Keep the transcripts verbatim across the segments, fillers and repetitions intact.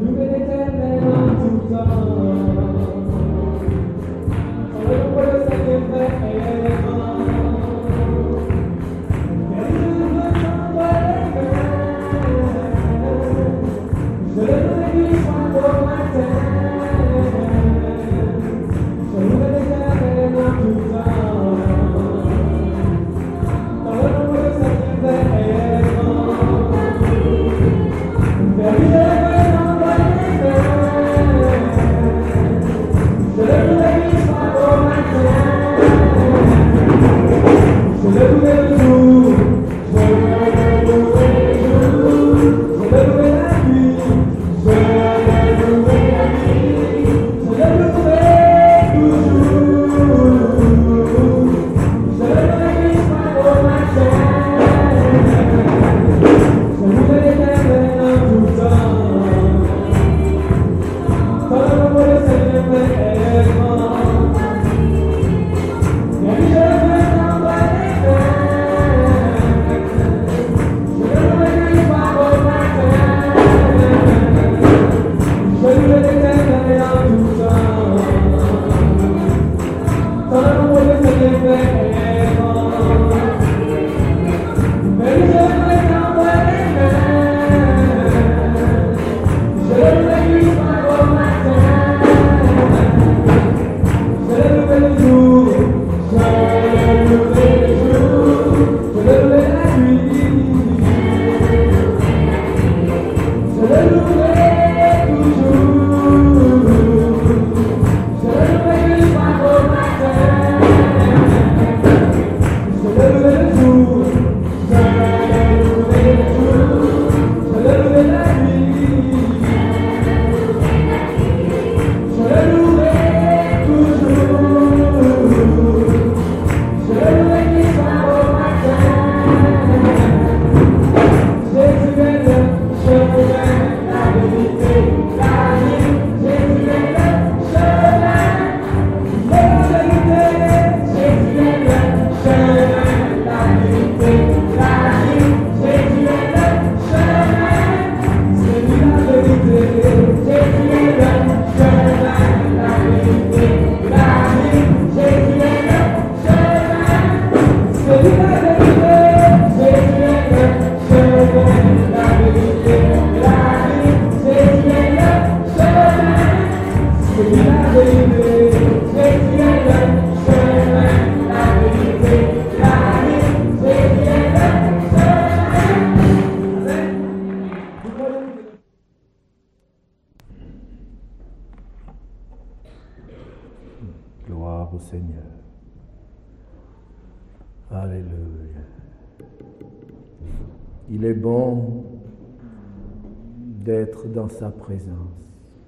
Gloire au Seigneur. Alléluia. Il est bon d'être dans sa présence.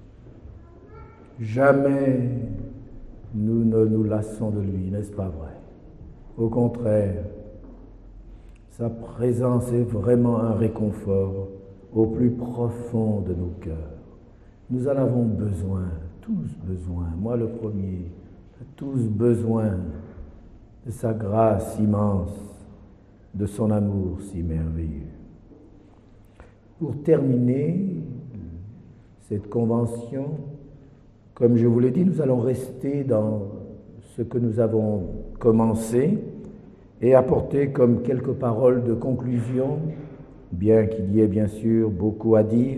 Jamais nous ne nous lassons de lui, n'est-ce pas vrai? Au contraire, sa présence est vraiment un réconfort au plus profond de nos cœurs. Nous en avons besoin, tous besoin, moi le premier, tous besoin de sa grâce immense, de son amour si merveilleux. Pour terminer cette convention, comme je vous l'ai dit, nous allons rester dans ce que nous avons commencé et apporter comme quelques paroles de conclusion, bien qu'il y ait bien sûr beaucoup à dire,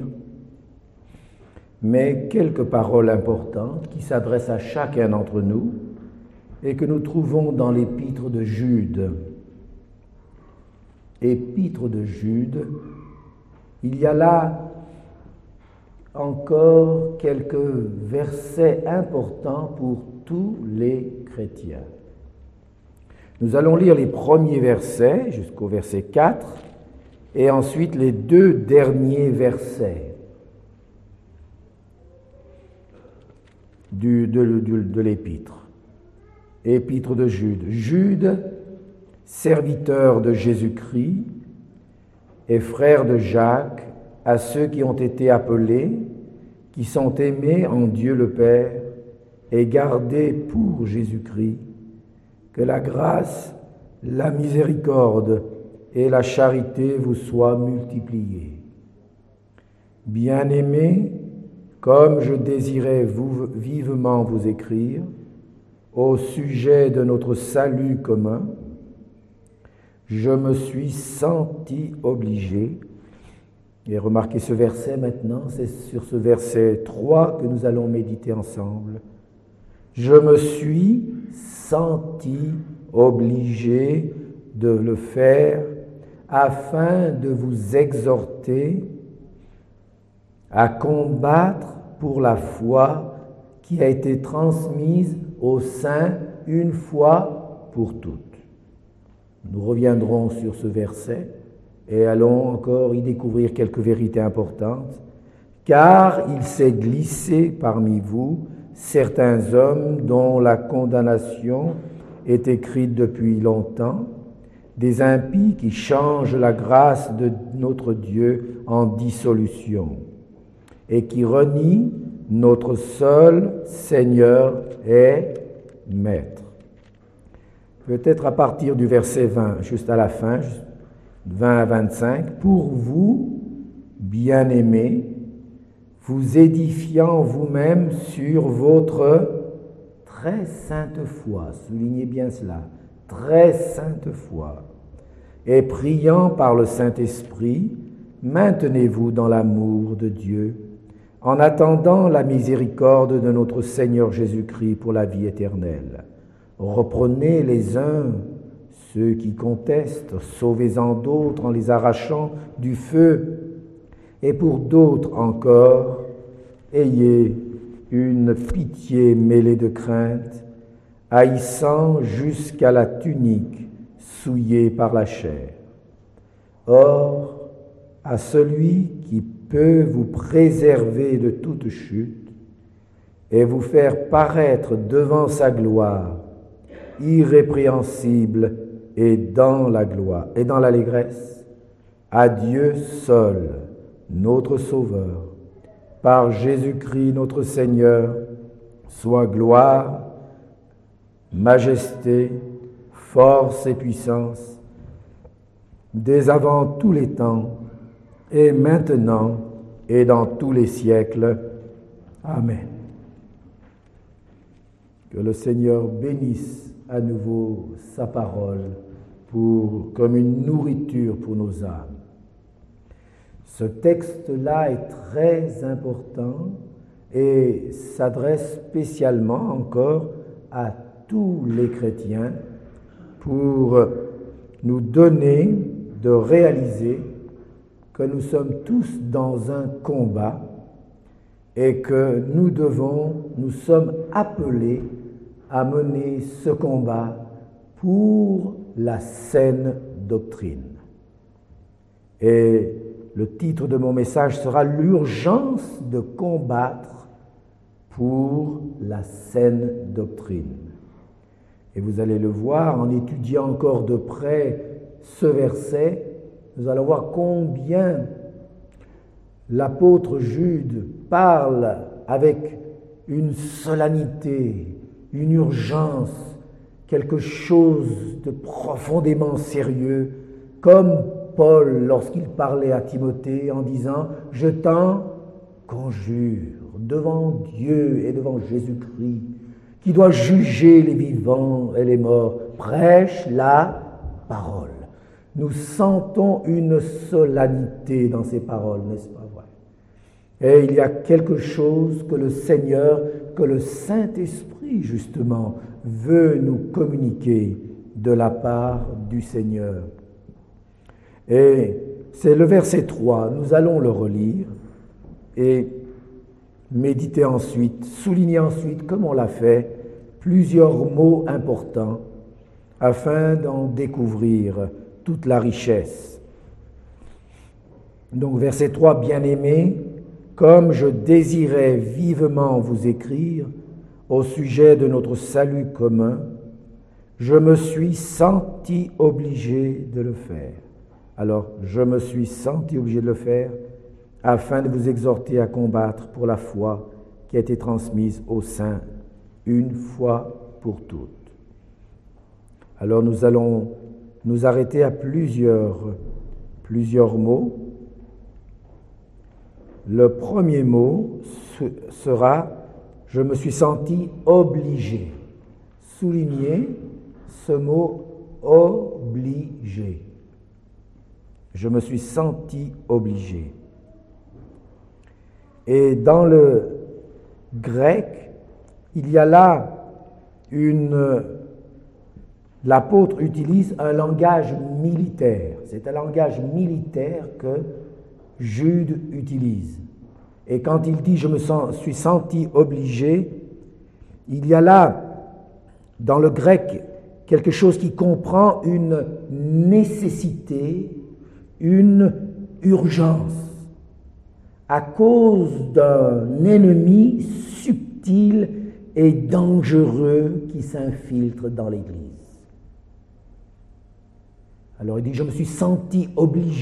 mais quelques paroles importantes qui s'adressent à chacun d'entre nous et que nous trouvons dans l'épître de Jude. Épître de Jude, il y a là encore quelques versets importants pour tous les chrétiens. Nous allons lire les premiers versets jusqu'au verset quatre et ensuite les deux derniers versets du, de, de, de l'épître. Épître de Jude. Jude, serviteur de Jésus-Christ et frère de Jacques, à ceux qui ont été appelés, qui sont aimés en Dieu le Père et gardés pour Jésus-Christ, que la grâce, la miséricorde et la charité vous soient multipliées. Bien-aimés, comme je désirais vous, vivement vous écrire, au sujet de notre salut commun, je me suis senti obligé, et remarquez ce verset maintenant, c'est sur ce verset trois que nous allons méditer ensemble. Je me suis senti obligé de le faire afin de vous exhorter à combattre pour la foi qui a été transmise aux saints une fois pour toutes. Nous reviendrons sur ce verset et allons encore y découvrir quelques vérités importantes, car il s'est glissé parmi vous certains hommes dont la condamnation est écrite depuis longtemps, des impies qui changent la grâce de notre Dieu en dissolution et qui renient notre seul Seigneur et Maître. Peut-être à partir du verset vingt, juste à la fin, vingt à vingt-cinq, pour vous, bien-aimés, vous édifiant vous-même sur votre très sainte foi, soulignez bien cela, très sainte foi, et priant par le Saint-Esprit, maintenez-vous dans l'amour de Dieu, en attendant la miséricorde de notre Seigneur Jésus-Christ pour la vie éternelle. Reprenez les uns ceux qui contestent, sauvez-en d'autres en les arrachant du feu, et pour d'autres encore, ayez une pitié mêlée de crainte, haïssant jusqu'à la tunique souillée par la chair. Or, à celui qui peut vous préserver de toute chute et vous faire paraître devant sa gloire, irrépréhensible et dans la gloire et dans l'allégresse, à Dieu seul, notre Sauveur, par Jésus-Christ notre Seigneur, soit gloire, majesté, force et puissance, dès avant tous les temps, et maintenant et dans tous les siècles. Amen. Que le Seigneur bénisse à nouveau sa parole pour, comme une nourriture pour nos âmes. Ce texte-là est très important et s'adresse spécialement encore à tous les chrétiens pour nous donner de réaliser que nous sommes tous dans un combat et que nous devons, nous sommes appelés à mener ce combat pour la saine doctrine. Et le titre de mon message sera « L'urgence de combattre pour la saine doctrine ». Et vous allez le voir en étudiant encore de près ce verset, nous allons voir combien l'apôtre Jude parle avec une solennité, une urgence, quelque chose de profondément sérieux, comme Paul lorsqu'il parlait à Timothée en disant « Je t'en conjure devant Dieu et devant Jésus-Christ, qui doit juger les vivants et les morts, prêche la parole. » Nous sentons une solennité dans ces paroles, n'est-ce pas vrai? Et il y a quelque chose que le Seigneur, que le Saint-Esprit, justement, veut nous communiquer de la part du Seigneur. Et c'est le verset trois, nous allons le relire et méditer ensuite, souligner ensuite, comme on l'a fait, plusieurs mots importants afin d'en découvrir toute la richesse. Donc verset trois, bien-aimés, comme je désirais vivement vous écrire au sujet de notre salut commun, je me suis senti obligé de le faire. Alors, je me suis senti obligé de le faire afin de vous exhorter à combattre pour la foi qui a été transmise aux saints une fois pour toutes. Alors, nous allons nous arrêter à plusieurs, plusieurs mots. Le premier mot sera « je me suis senti obligé ». Soulignez ce mot « obligé ». Je me suis senti obligé. Et dans le grec, il y a là une... L'apôtre utilise un langage militaire. C'est un langage militaire que Jude utilise. Et quand il dit « je me suis senti obligé », il y a là, dans le grec, quelque chose qui comprend une nécessité, une urgence, à cause d'un ennemi subtil et dangereux qui s'infiltre dans l'Église. Alors il dit « je me suis senti obligé ».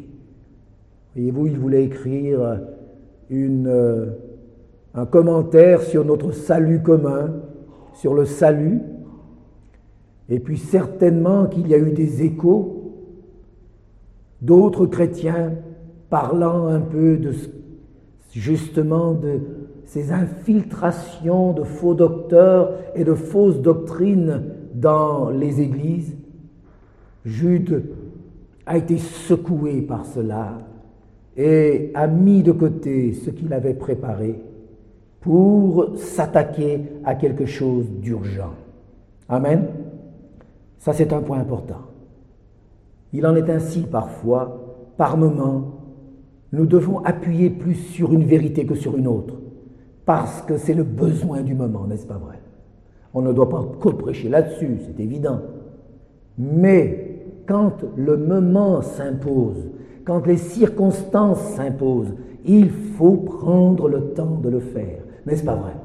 Voyez-vous, il voulait écrire une, euh, un commentaire sur notre salut commun, sur le salut, et puis certainement qu'il y a eu des échos d'autres chrétiens parlant un peu de justement de ces infiltrations de faux docteurs et de fausses doctrines dans les églises. Jude a été secoué par cela et a mis de côté ce qu'il avait préparé pour s'attaquer à quelque chose d'urgent. Amen. Ça, c'est un point important. Il en est ainsi parfois, par moments, nous devons appuyer plus sur une vérité que sur une autre, parce que c'est le besoin du moment, n'est-ce pas vrai? On ne doit pas co-prêcher là-dessus, c'est évident. Mais quand le moment s'impose, quand les circonstances s'imposent, il faut prendre le temps de le faire, n'est-ce pas vrai?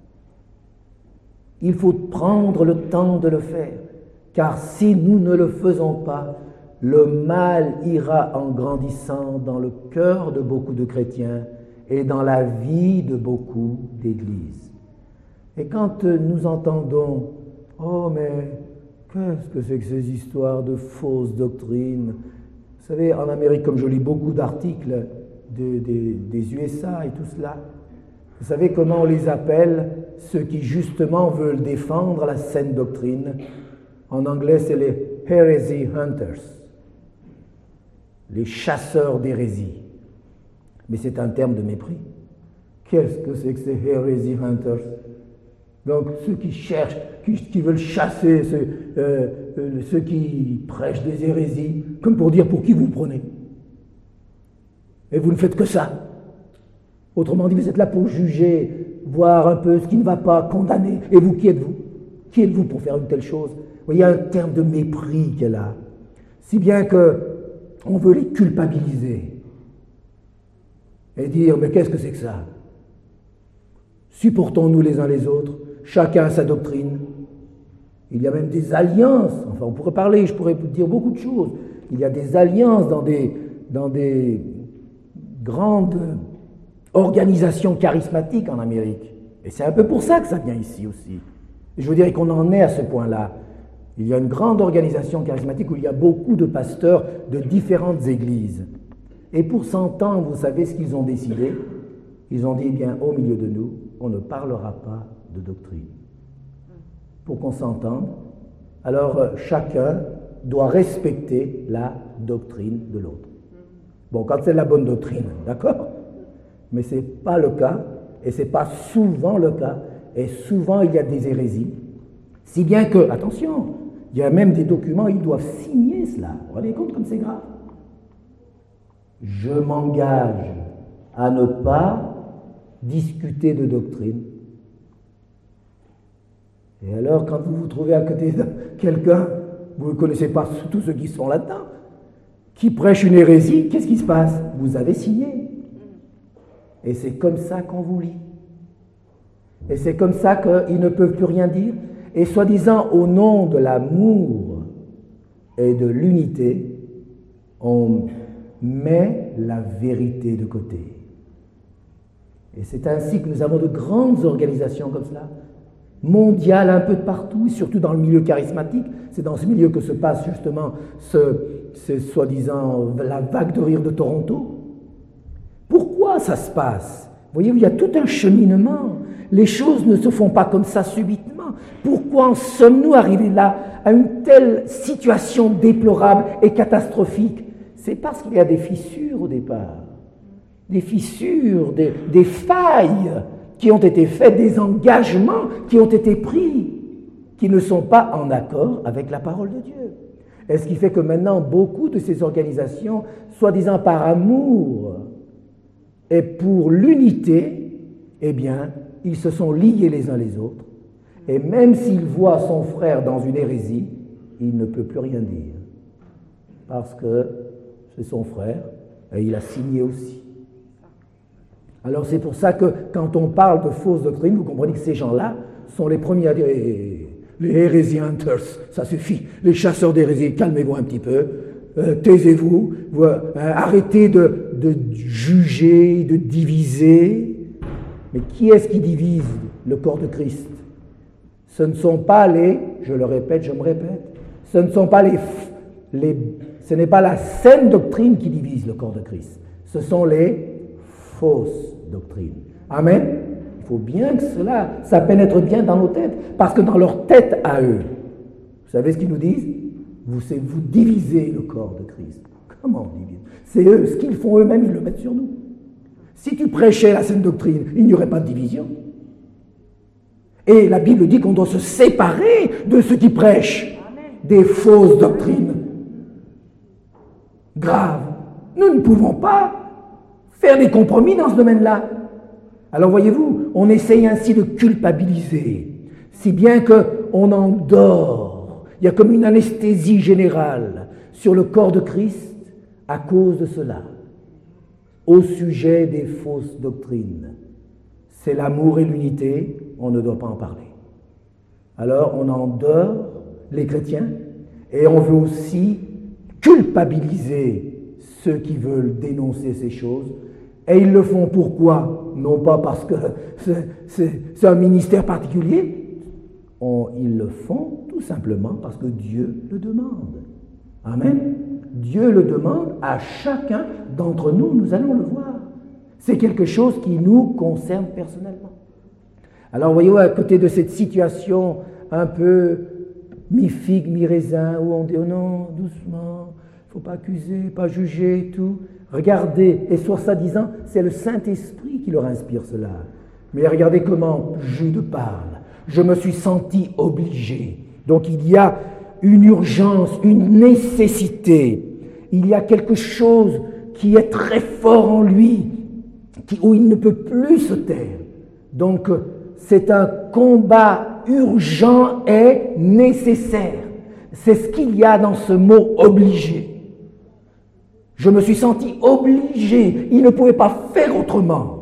Il faut prendre le temps de le faire, car si nous ne le faisons pas, le mal ira en grandissant dans le cœur de beaucoup de chrétiens et dans la vie de beaucoup d'églises. Et quand nous entendons « Oh, mais qu'est-ce que c'est que ces histoires de fausses doctrines ?» Vous savez, en Amérique, comme je lis beaucoup d'articles de, de, des U S A et tout cela, vous savez comment on les appelle, ceux qui justement veulent défendre la saine doctrine? En anglais, c'est les « heresy hunters », les chasseurs d'hérésie. Mais c'est un terme de mépris. Qu'est-ce que c'est que ces heresy hunters? Donc ceux qui cherchent, qui, qui veulent chasser, ceux, euh, euh, ceux qui prêchent des hérésies, comme pour dire pour qui vous prenez. Et vous ne faites que ça. Autrement dit, vous êtes là pour juger, voir un peu ce qui ne va pas, condamner. Et vous, qui êtes-vous? Qui êtes-vous pour faire une telle chose? Il y a un terme de mépris qu'elle a. Si bien que on veut les culpabiliser et dire, mais qu'est-ce que c'est que ça? Supportons-nous les uns les autres, chacun a sa doctrine. Il y a même des alliances, enfin on pourrait parler, je pourrais dire beaucoup de choses. Il y a des alliances dans des, dans des grandes organisations charismatiques en Amérique. Et c'est un peu pour ça que ça vient ici aussi. Et je veux dire qu'on en est à ce point-là. Il y a une grande organisation charismatique où il y a beaucoup de pasteurs de différentes églises. Et pour s'entendre, vous savez ce qu'ils ont décidé? Ils ont dit, eh bien, au milieu de nous, on ne parlera pas de doctrine. Pour qu'on s'entende, alors chacun doit respecter la doctrine de l'autre. Bon, quand c'est la bonne doctrine, d'accord? Mais ce n'est pas le cas, et ce n'est pas souvent le cas, et souvent il y a des hérésies. Si bien que, attention, il y a même des documents, ils doivent signer cela. Vous vous rendez compte comme c'est grave? Je m'engage à ne pas discuter de doctrine. Et alors, quand vous vous trouvez à côté de quelqu'un, vous ne connaissez pas tous ceux qui sont là-dedans, qui prêche une hérésie, qu'est-ce qui se passe? Vous avez signé. Et c'est comme ça qu'on vous lit. Et c'est comme ça qu'ils ne peuvent plus rien dire. Et soi-disant, au nom de l'amour et de l'unité, on met la vérité de côté. Et c'est ainsi que nous avons de grandes organisations comme cela, mondiales un peu de partout, et surtout dans le milieu charismatique. C'est dans ce milieu que se passe justement ce, ce soi-disant la vague de rire de Toronto. Pourquoi comment ça se passe? Voyez-vous, il y a tout un cheminement. Les choses ne se font pas comme ça subitement. Pourquoi en sommes-nous arrivés là, à une telle situation déplorable et catastrophique? C'est parce qu'il y a des fissures au départ. Des fissures, des, des failles qui ont été faites, des engagements qui ont été pris, qui ne sont pas en accord avec la parole de Dieu. Et ce qui fait que maintenant, beaucoup de ces organisations, soi-disant par amour et pour l'unité, eh bien, ils se sont liés les uns les autres. Et même s'il voit son frère dans une hérésie, il ne peut plus rien dire. Parce que c'est son frère et il a signé aussi. Alors c'est pour ça que quand on parle de fausses doctrines, vous comprenez que ces gens-là sont les premiers à dire eh, les hérésies hunters, ça suffit, les chasseurs d'hérésie, calmez-vous un petit peu, euh, taisez-vous, vous, euh, arrêtez de, de juger, de diviser. Mais qui est-ce qui divise le corps de Christ? Ce ne sont pas les, je le répète, je me répète, ce ne sont pas les, les ce n'est pas la saine doctrine qui divise le corps de Christ, ce sont les fausses doctrines. Amen. Il faut bien que cela, ça pénètre bien dans nos têtes, parce que dans leur tête à eux, vous savez ce qu'ils nous disent? Vous, c'est vous divisez le corps de Christ. Comment on divise? C'est eux, ce qu'ils font eux-mêmes, ils le mettent sur nous. Si tu prêchais la saine doctrine, il n'y aurait pas de division. Et la Bible dit qu'on doit se séparer de ceux qui prêchent des fausses doctrines graves. Nous ne pouvons pas faire des compromis dans ce domaine-là. Alors voyez-vous, on essaye ainsi de culpabiliser, si bien qu'on endort. Il y a comme une anesthésie générale sur le corps de Christ à cause de cela. Au sujet des fausses doctrines, c'est l'amour et l'unité, on ne doit pas en parler. Alors on endort les chrétiens et on veut aussi culpabiliser ceux qui veulent dénoncer ces choses. Et ils le font pourquoi? Non pas parce que c'est, c'est, c'est un ministère particulier, on, ils le font tout simplement parce que Dieu le demande. Amen. Dieu le demande à chacun d'entre nous, nous allons le voir. C'est quelque chose qui nous concerne personnellement. Alors voyez-vous, à côté de cette situation un peu mi-figue, mi-raisin, où on dit oh non, doucement, il ne faut pas accuser, pas juger et tout. Regardez, et sur ça disant, c'est le Saint-Esprit qui leur inspire cela. Mais regardez comment Jude parle. Je me suis senti obligé. Donc il y a une urgence, une nécessité. Il y a quelque chose qui est très fort en lui, qui, où il ne peut plus se taire. Donc c'est un combat urgent et nécessaire. C'est ce qu'il y a dans ce mot « obligé ». Je me suis senti obligé, il ne pouvait pas faire autrement.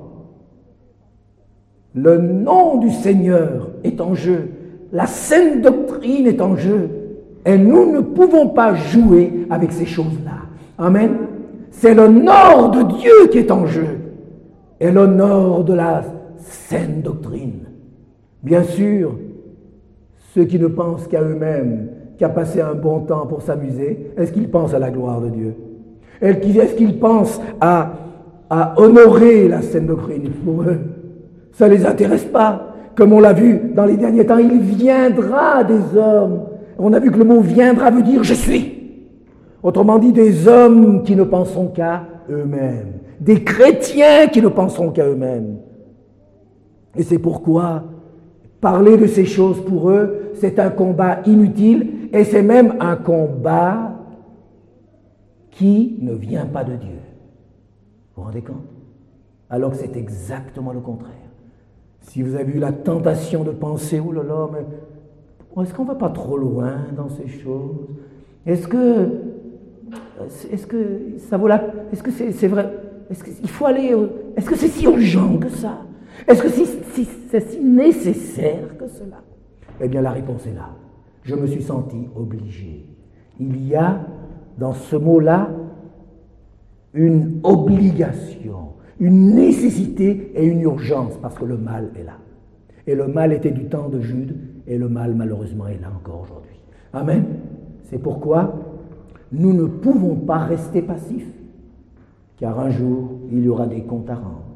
Le nom du Seigneur est en jeu, la saine doctrine est en jeu, et nous ne pouvons pas jouer avec ces choses-là. Amen. C'est l'honneur de Dieu qui est en jeu, et l'honneur de la saine doctrine. Bien sûr, ceux qui ne pensent qu'à eux-mêmes, qu'à passer un bon temps pour s'amuser, est-ce qu'ils pensent à la gloire de Dieu? Est-ce qu'ils pensent à, à honorer la saine doctrine? Pour eux, ça ne les intéresse pas. Comme on l'a vu dans les derniers temps, il viendra des hommes. On a vu que le mot « viendra » veut dire « je suis ». Autrement dit, des hommes qui ne penseront qu'à eux-mêmes. Des chrétiens qui ne penseront qu'à eux-mêmes. Et c'est pourquoi parler de ces choses pour eux, c'est un combat inutile et c'est même un combat qui ne vient pas de Dieu. Vous vous rendez compte? Alors que c'est exactement le contraire. Si vous avez eu la tentation de penser, oh là là, mais est-ce qu'on ne va pas trop loin dans ces choses? Est-ce que, est-ce que ça vaut la, est-ce que c'est, c'est vrai? Est-ce qu'il faut aller, est-ce que c'est si urgent que ça? Est-ce que c'est si, c'est si nécessaire que cela? Eh bien, la réponse est là. Je me suis senti obligé. Il y a dans ce mot-là une obligation, une nécessité et une urgence, parce que le mal est là. Et le mal était du temps de Jude, et le mal, malheureusement, est là encore aujourd'hui. Amen. C'est pourquoi nous ne pouvons pas rester passifs, car un jour, il y aura des comptes à rendre.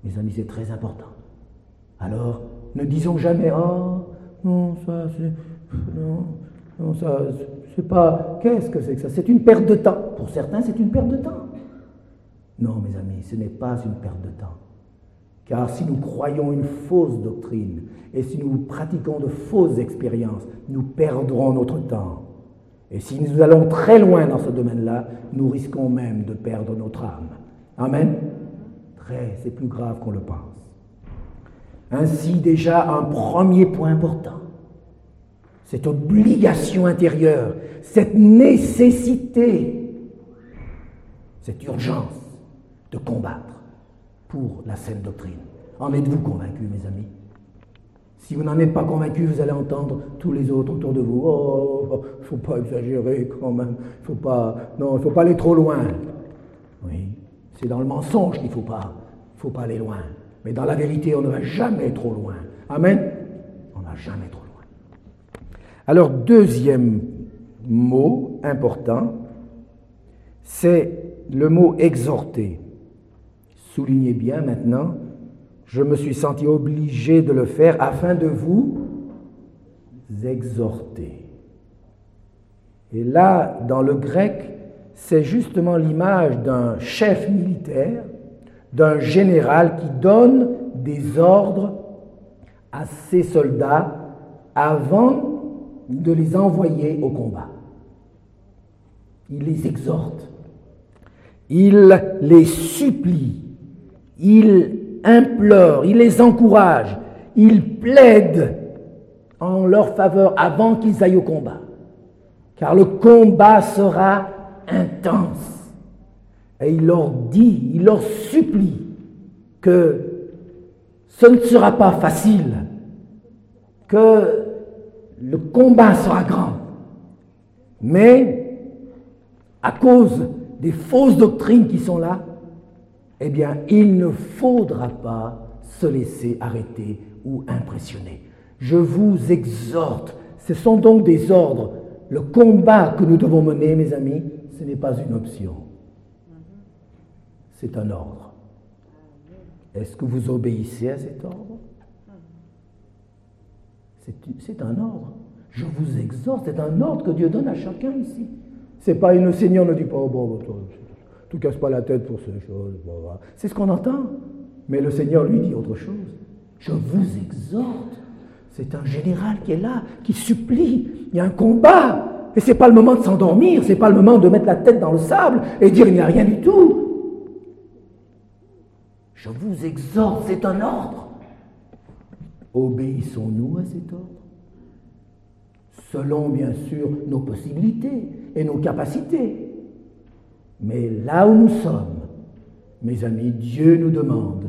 Mes amis, c'est très important. Alors, ne disons jamais « Oh, non, ça, c'est... Non, non, ça, c'est pas... Qu'est-ce que c'est que ça? C'est une perte de temps. » Pour certains, c'est une perte de temps. Non, mes amis, ce n'est pas une perte de temps. Car si nous croyons une fausse doctrine et si nous pratiquons de fausses expériences, nous perdrons notre temps. Et si nous allons très loin dans ce domaine-là, nous risquons même de perdre notre âme. Amen? Très, c'est plus grave qu'on le pense. Ainsi, déjà, un premier point important, cette obligation intérieure, cette nécessité, cette urgence de combattre pour la saine doctrine. En êtes-vous convaincus, mes amis? Si vous n'en êtes pas convaincus, vous allez entendre tous les autres autour de vous. Oh, il ne faut pas exagérer quand même. Il faut pas, non, il ne faut pas aller trop loin. Oui, c'est dans le mensonge qu'il ne faut pas. Il ne faut pas aller loin. Mais dans la vérité, on ne va jamais trop loin. Amen? On ne va jamais trop loin. Alors, deuxième mot important, c'est le mot exhorter. Soulignez bien maintenant, je me suis senti obligé de le faire afin de vous exhorter. Et là, dans le grec, c'est justement l'image d'un chef militaire, d'un général qui donne des ordres à ses soldats avant de les envoyer au combat. Il les exhorte, il les supplie, il implore, il les encourage, il plaide en leur faveur avant qu'ils aillent au combat. Car le combat sera intense. Et il leur dit, il leur supplie que ce ne sera pas facile, que le combat sera grand. Mais à cause des fausses doctrines qui sont là, eh bien, il ne faudra pas se laisser arrêter ou impressionner. Je vous exhorte, ce sont donc des ordres. Le combat que nous devons mener, mes amis, ce n'est pas une option. C'est un ordre. Est-ce que vous obéissez à cet ordre? C'est, c'est un ordre. Je vous exhorte, c'est un ordre que Dieu donne à chacun ici. C'est pas une, le Seigneur ne dit pas, oh, bon, toi, tu ne casses pas la tête pour ces choses. Bon, voilà. C'est ce qu'on entend. Mais le Seigneur lui dit autre chose. Je vous exhorte. C'est un général qui est là, qui supplie. Il y a un combat. Et ce n'est pas le moment de s'endormir. Ce n'est pas le moment de mettre la tête dans le sable et dire il n'y a rien du tout. Je vous exhorte, c'est un ordre. Obéissons-nous à cet ordre? Selon, bien sûr, nos possibilités et nos capacités. Mais là où nous sommes, mes amis, Dieu nous demande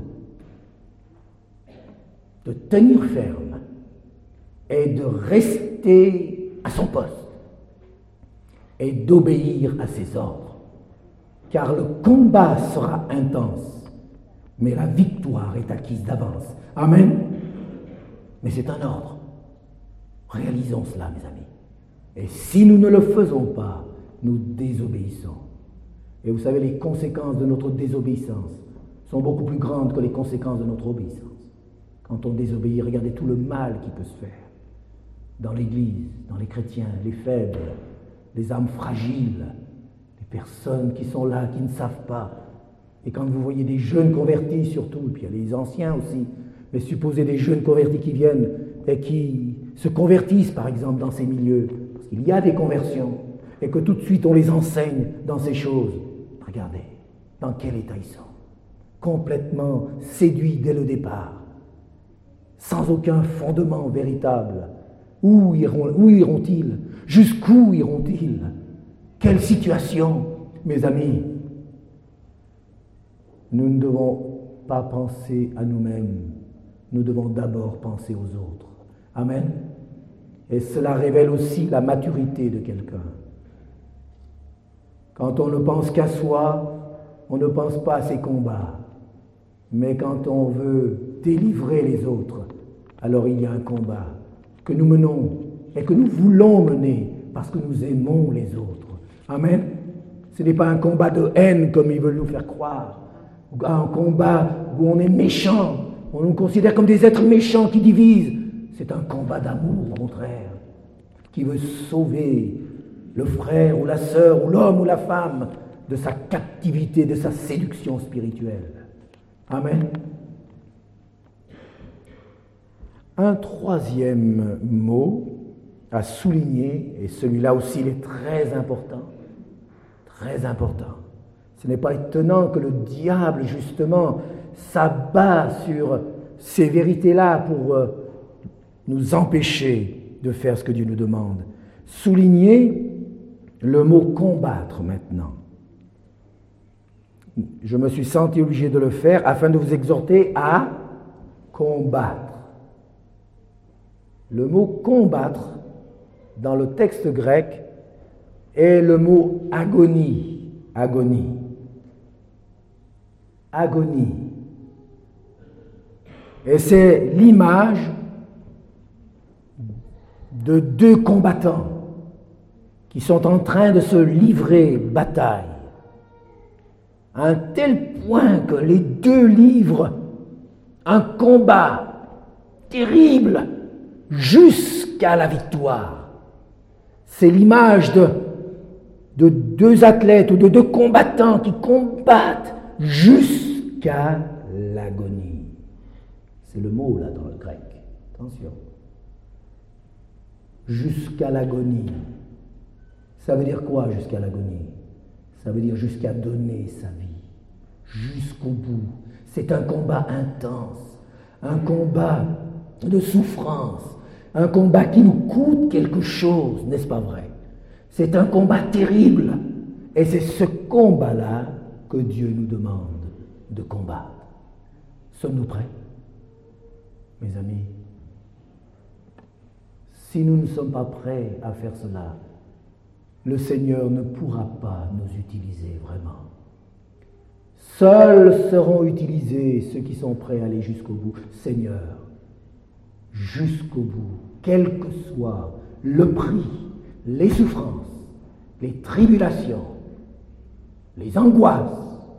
de tenir ferme et de rester à son poste et d'obéir à ses ordres. Car le combat sera intense. Mais la victoire est acquise d'avance. Amen. Mais c'est un ordre. Réalisons cela, mes amis. Et si nous ne le faisons pas, nous désobéissons. Et vous savez, les conséquences de notre désobéissance sont beaucoup plus grandes que les conséquences de notre obéissance. Quand on désobéit, regardez tout le mal qui peut se faire. Dans l'Église, dans les chrétiens, les faibles, les âmes fragiles, les personnes qui sont là, qui ne savent pas. Et quand vous voyez des jeunes convertis surtout, et puis il y a les anciens aussi, mais supposez des jeunes convertis qui viennent et qui se convertissent par exemple dans ces milieux, parce qu'il y a des conversions, et que tout de suite on les enseigne dans ces choses. Regardez, dans quel état ils sont. Complètement séduits dès le départ, sans aucun fondement véritable. Où iront, où iront-ils? Jusqu'où iront-ils? Quelle situation, mes amis? Nous ne devons pas penser à nous-mêmes, nous devons d'abord penser aux autres. Amen. Et cela révèle aussi la maturité de quelqu'un. Quand on ne pense qu'à soi, on ne pense pas à ses combats. Mais quand on veut délivrer les autres, alors il y a un combat que nous menons et que nous voulons mener parce que nous aimons les autres. Amen. Ce n'est pas un combat de haine comme ils veulent nous faire croire. un combat où on est méchant, on nous considère comme des êtres méchants qui divisent. C'est un combat d'amour, au contraire, qui veut sauver le frère ou la sœur ou l'homme ou la femme de sa captivité, de sa séduction spirituelle. Amen. Un troisième mot à souligner, et celui-là aussi il est très important, très important. Ce n'est pas étonnant que le diable, justement, s'abat sur ces vérités-là pour euh, nous empêcher de faire ce que Dieu nous demande. Souligner le mot « combattre » maintenant. Je me suis senti obligé de le faire afin de vous exhorter à combattre. Le mot « combattre » dans le texte grec est le mot « agonie ». Agonie. Agonie. Et c'est l'image de deux combattants qui sont en train de se livrer bataille, à un tel point que les deux livrent un combat terrible jusqu'à la victoire. C'est l'image de, de deux athlètes ou de deux combattants qui combattent jusqu'à l'agonie. C'est le mot là dans le grec. Attention. Jusqu'à l'agonie. Ça veut dire quoi jusqu'à l'agonie? Ça veut dire jusqu'à donner sa vie, jusqu'au bout. C'est un combat intense, un combat de souffrance, un combat qui nous coûte quelque chose, n'est-ce pas vrai? C'est un combat terrible, et c'est ce combat-là que Dieu nous demande de combattre. Sommes-nous prêts, mes amis? Si nous ne sommes pas prêts à faire cela, le Seigneur ne pourra pas nous utiliser vraiment. Seuls seront utilisés ceux qui sont prêts à aller jusqu'au bout. Seigneur, jusqu'au bout, quel que soit le prix, les souffrances, les tribulations, les angoisses,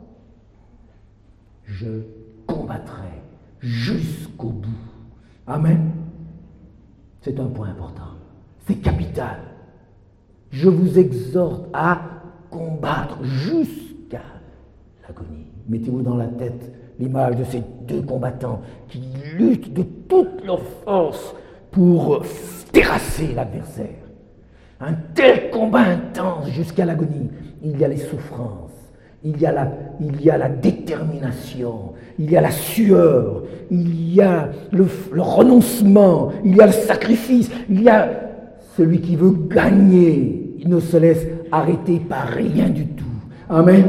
je combattrai jusqu'au bout. Amen. C'est un point important. C'est capital. Je vous exhorte à combattre jusqu'à l'agonie. Mettez-vous dans la tête l'image de ces deux combattants qui luttent de toute leur force pour terrasser l'adversaire. Un tel combat intense jusqu'à l'agonie. Il y a les souffrances, il y a la, il y a la détermination, il y a la sueur, il y a le, le renoncement, il y a le sacrifice, il y a celui qui veut gagner. Il ne se laisse arrêter par rien du tout. Amen.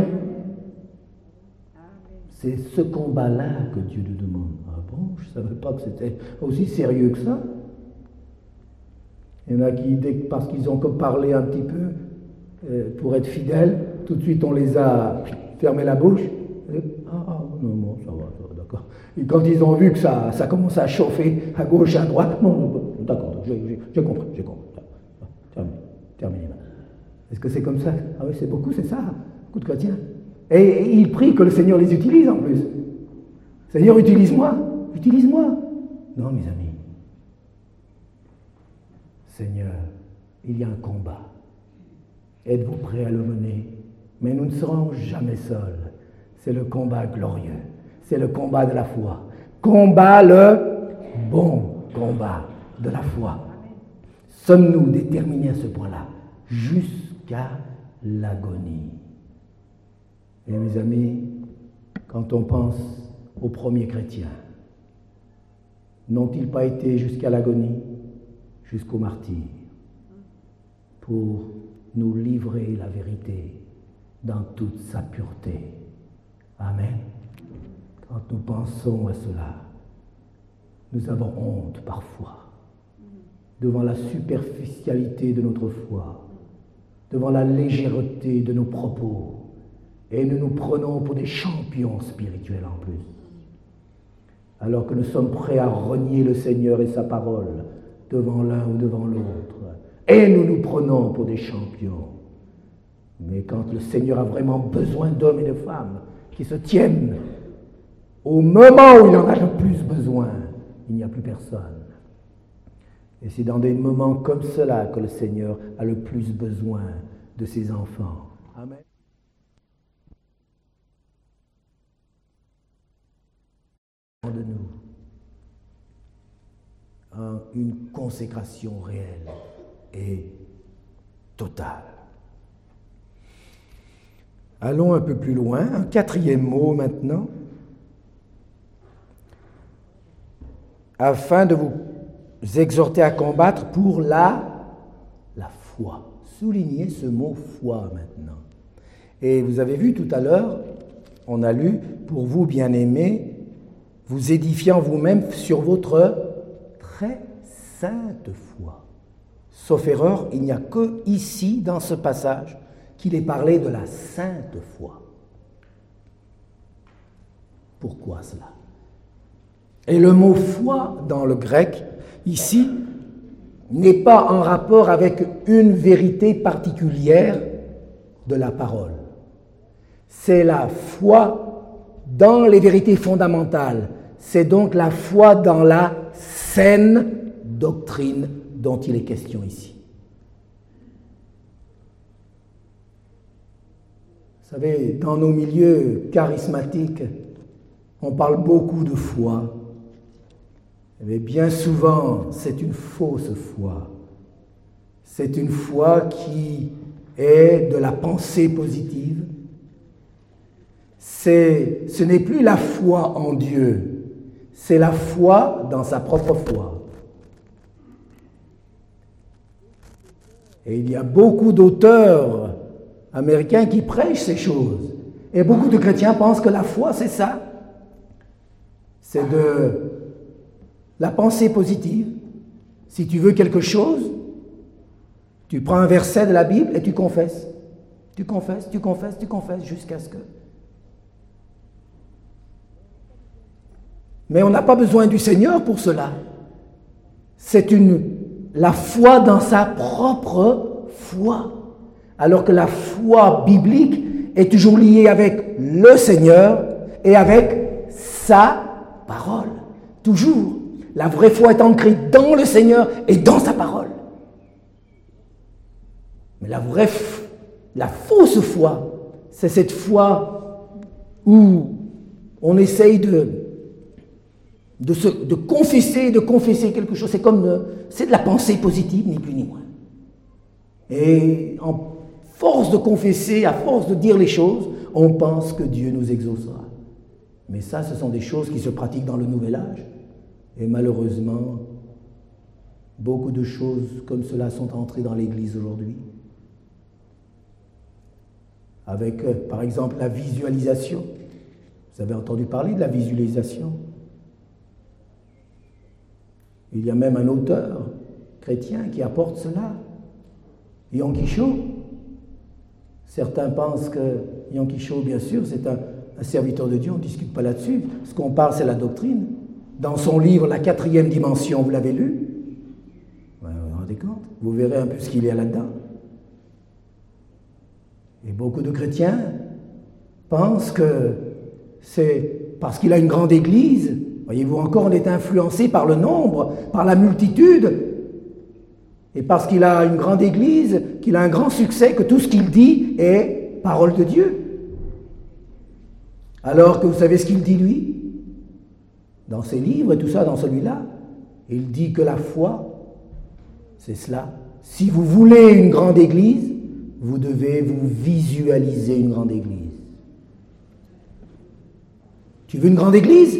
C'est ce combat-là que Dieu nous demande. Ah bon, je ne savais pas que c'était aussi sérieux que ça. Il y en a qui, dès, parce qu'ils ont parlé un petit peu, euh, pour être fidèles, tout de suite on les a fermé la bouche. Et, ah, ah, non, non, ça va, ça va, d'accord. Et quand ils ont vu que ça, ça commence à chauffer à gauche, à droite, non, non, d'accord, j'ai, j'ai compris, j'ai compris. Terminé, terminé. Est-ce que c'est comme ça? Ah oui, c'est beaucoup, c'est ça, beaucoup de chrétiens. Et, et ils prient que le Seigneur les utilise en plus. Seigneur, utilise-moi, utilise-moi. Non, mes amis. Seigneur, il y a un combat. Êtes-vous prêts à le mener? Mais nous ne serons jamais seuls. C'est le combat glorieux. C'est le combat de la foi. Combat le bon combat de la foi. Sommes-nous déterminés à ce point-là? Jusqu'à l'agonie. Et mes amis, quand on pense aux premiers chrétiens, n'ont-ils pas été jusqu'à l'agonie, jusqu'au martyre, pour nous livrer la vérité dans toute sa pureté? Amen. Quand nous pensons à cela, nous avons honte parfois devant la superficialité de notre foi, devant la légèreté de nos propos, et nous nous prenons pour des champions spirituels en plus. Alors que nous sommes prêts à renier le Seigneur et sa parole devant l'un ou devant l'autre, et nous nous prenons pour des champions. Mais quand le Seigneur a vraiment besoin d'hommes et de femmes qui se tiennent au moment où il en a le plus besoin, il n'y a plus personne. Et c'est dans des moments comme cela que le Seigneur a le plus besoin de ses enfants. Amen. De nous en une consécration réelle et totale. Allons un peu plus loin, un quatrième mot maintenant, afin de vous exhorter à combattre pour la, la foi. Soulignez ce mot foi maintenant. Et vous avez vu tout à l'heure, on a lu, pour vous bien-aimés, vous édifiant vous-même sur votre très sainte foi. Sauf erreur, il n'y a que ici, dans ce passage, qu'il est parlé de la sainte foi. Pourquoi cela? Et le mot foi, dans le grec, ici, n'est pas en rapport avec une vérité particulière de la parole. C'est la foi dans les vérités fondamentales. C'est donc la foi dans la saine doctrine dont il est question ici. Vous savez, dans nos milieux charismatiques, on parle beaucoup de foi. Mais bien souvent, c'est une fausse foi. C'est une foi qui est de la pensée positive. C'est, ce n'est plus la foi en Dieu, c'est la foi dans sa propre foi. Et il y a beaucoup d'auteurs américains qui prêchent ces choses. Et beaucoup de chrétiens pensent que la foi, c'est ça. C'est de la pensée positive. Si tu veux quelque chose, tu prends un verset de la Bible et tu confesses. Tu confesses, tu confesses, tu confesses jusqu'à ce que... Mais on n'a pas besoin du Seigneur pour cela. C'est une, la foi dans sa propre foi. Alors que la foi biblique est toujours liée avec le Seigneur et avec sa parole. Toujours. La vraie foi est ancrée dans le Seigneur et dans sa parole. Mais la vraie, la fausse foi, c'est cette foi où on essaye de De, se, de confesser, de confesser quelque chose. C'est comme, de, c'est de la pensée positive, ni plus ni moins. Et en force de confesser, à force de dire les choses, on pense que Dieu nous exaucera. Mais ça, ce sont des choses qui se pratiquent dans le Nouvel Âge. Et malheureusement, beaucoup de choses comme cela sont entrées dans l'Église aujourd'hui. Avec, euh, par exemple, la visualisation. Vous avez entendu parler de la visualisation? Il y a même un auteur chrétien qui apporte cela, Yom Kippur. Certains pensent que Yom Kippur, bien sûr, c'est un, un serviteur de Dieu, on ne discute pas là-dessus. Ce qu'on parle, c'est la doctrine. Dans son livre, La quatrième dimension, vous l'avez lu? Ouais, vous vous rendez compte? Vous verrez un peu ce qu'il y a là-dedans. Et beaucoup de chrétiens pensent que c'est parce qu'il a une grande église. Voyez-vous, encore, on est influencé par le nombre, par la multitude. Et parce qu'il a une grande église, qu'il a un grand succès, que tout ce qu'il dit est parole de Dieu. Alors que vous savez ce qu'il dit, lui? Dans ses livres et tout ça, dans celui-là, il dit que la foi, c'est cela. Si vous voulez une grande église, vous devez vous visualiser une grande église. Tu veux une grande église?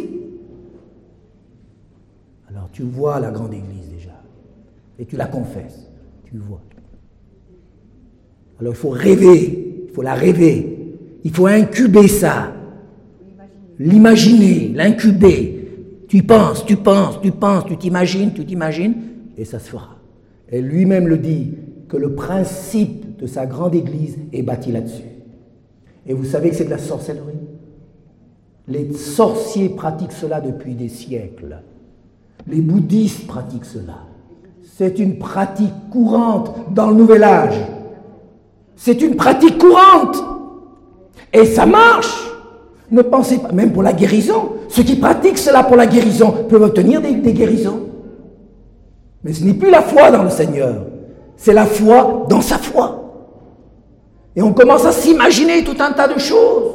Alors tu vois la grande église déjà. Et tu la confesses. Tu vois. Alors il faut rêver. Il faut la rêver. Il faut incuber ça. L'imaginer, l'incuber. Tu penses, tu penses, tu penses, tu t'imagines, tu t'imagines, et ça se fera. Et lui-même le dit, que le principe de sa grande église est bâti là-dessus. Et vous savez que c'est de la sorcellerie. Les sorciers pratiquent cela depuis des siècles. Les bouddhistes pratiquent cela. C'est une pratique courante dans le Nouvel Âge. C'est une pratique courante. Et ça marche. Ne pensez pas, même pour la guérison, ceux qui pratiquent cela pour la guérison peuvent obtenir des, des guérisons. Mais ce n'est plus la foi dans le Seigneur, c'est la foi dans sa foi. Et on commence à s'imaginer tout un tas de choses.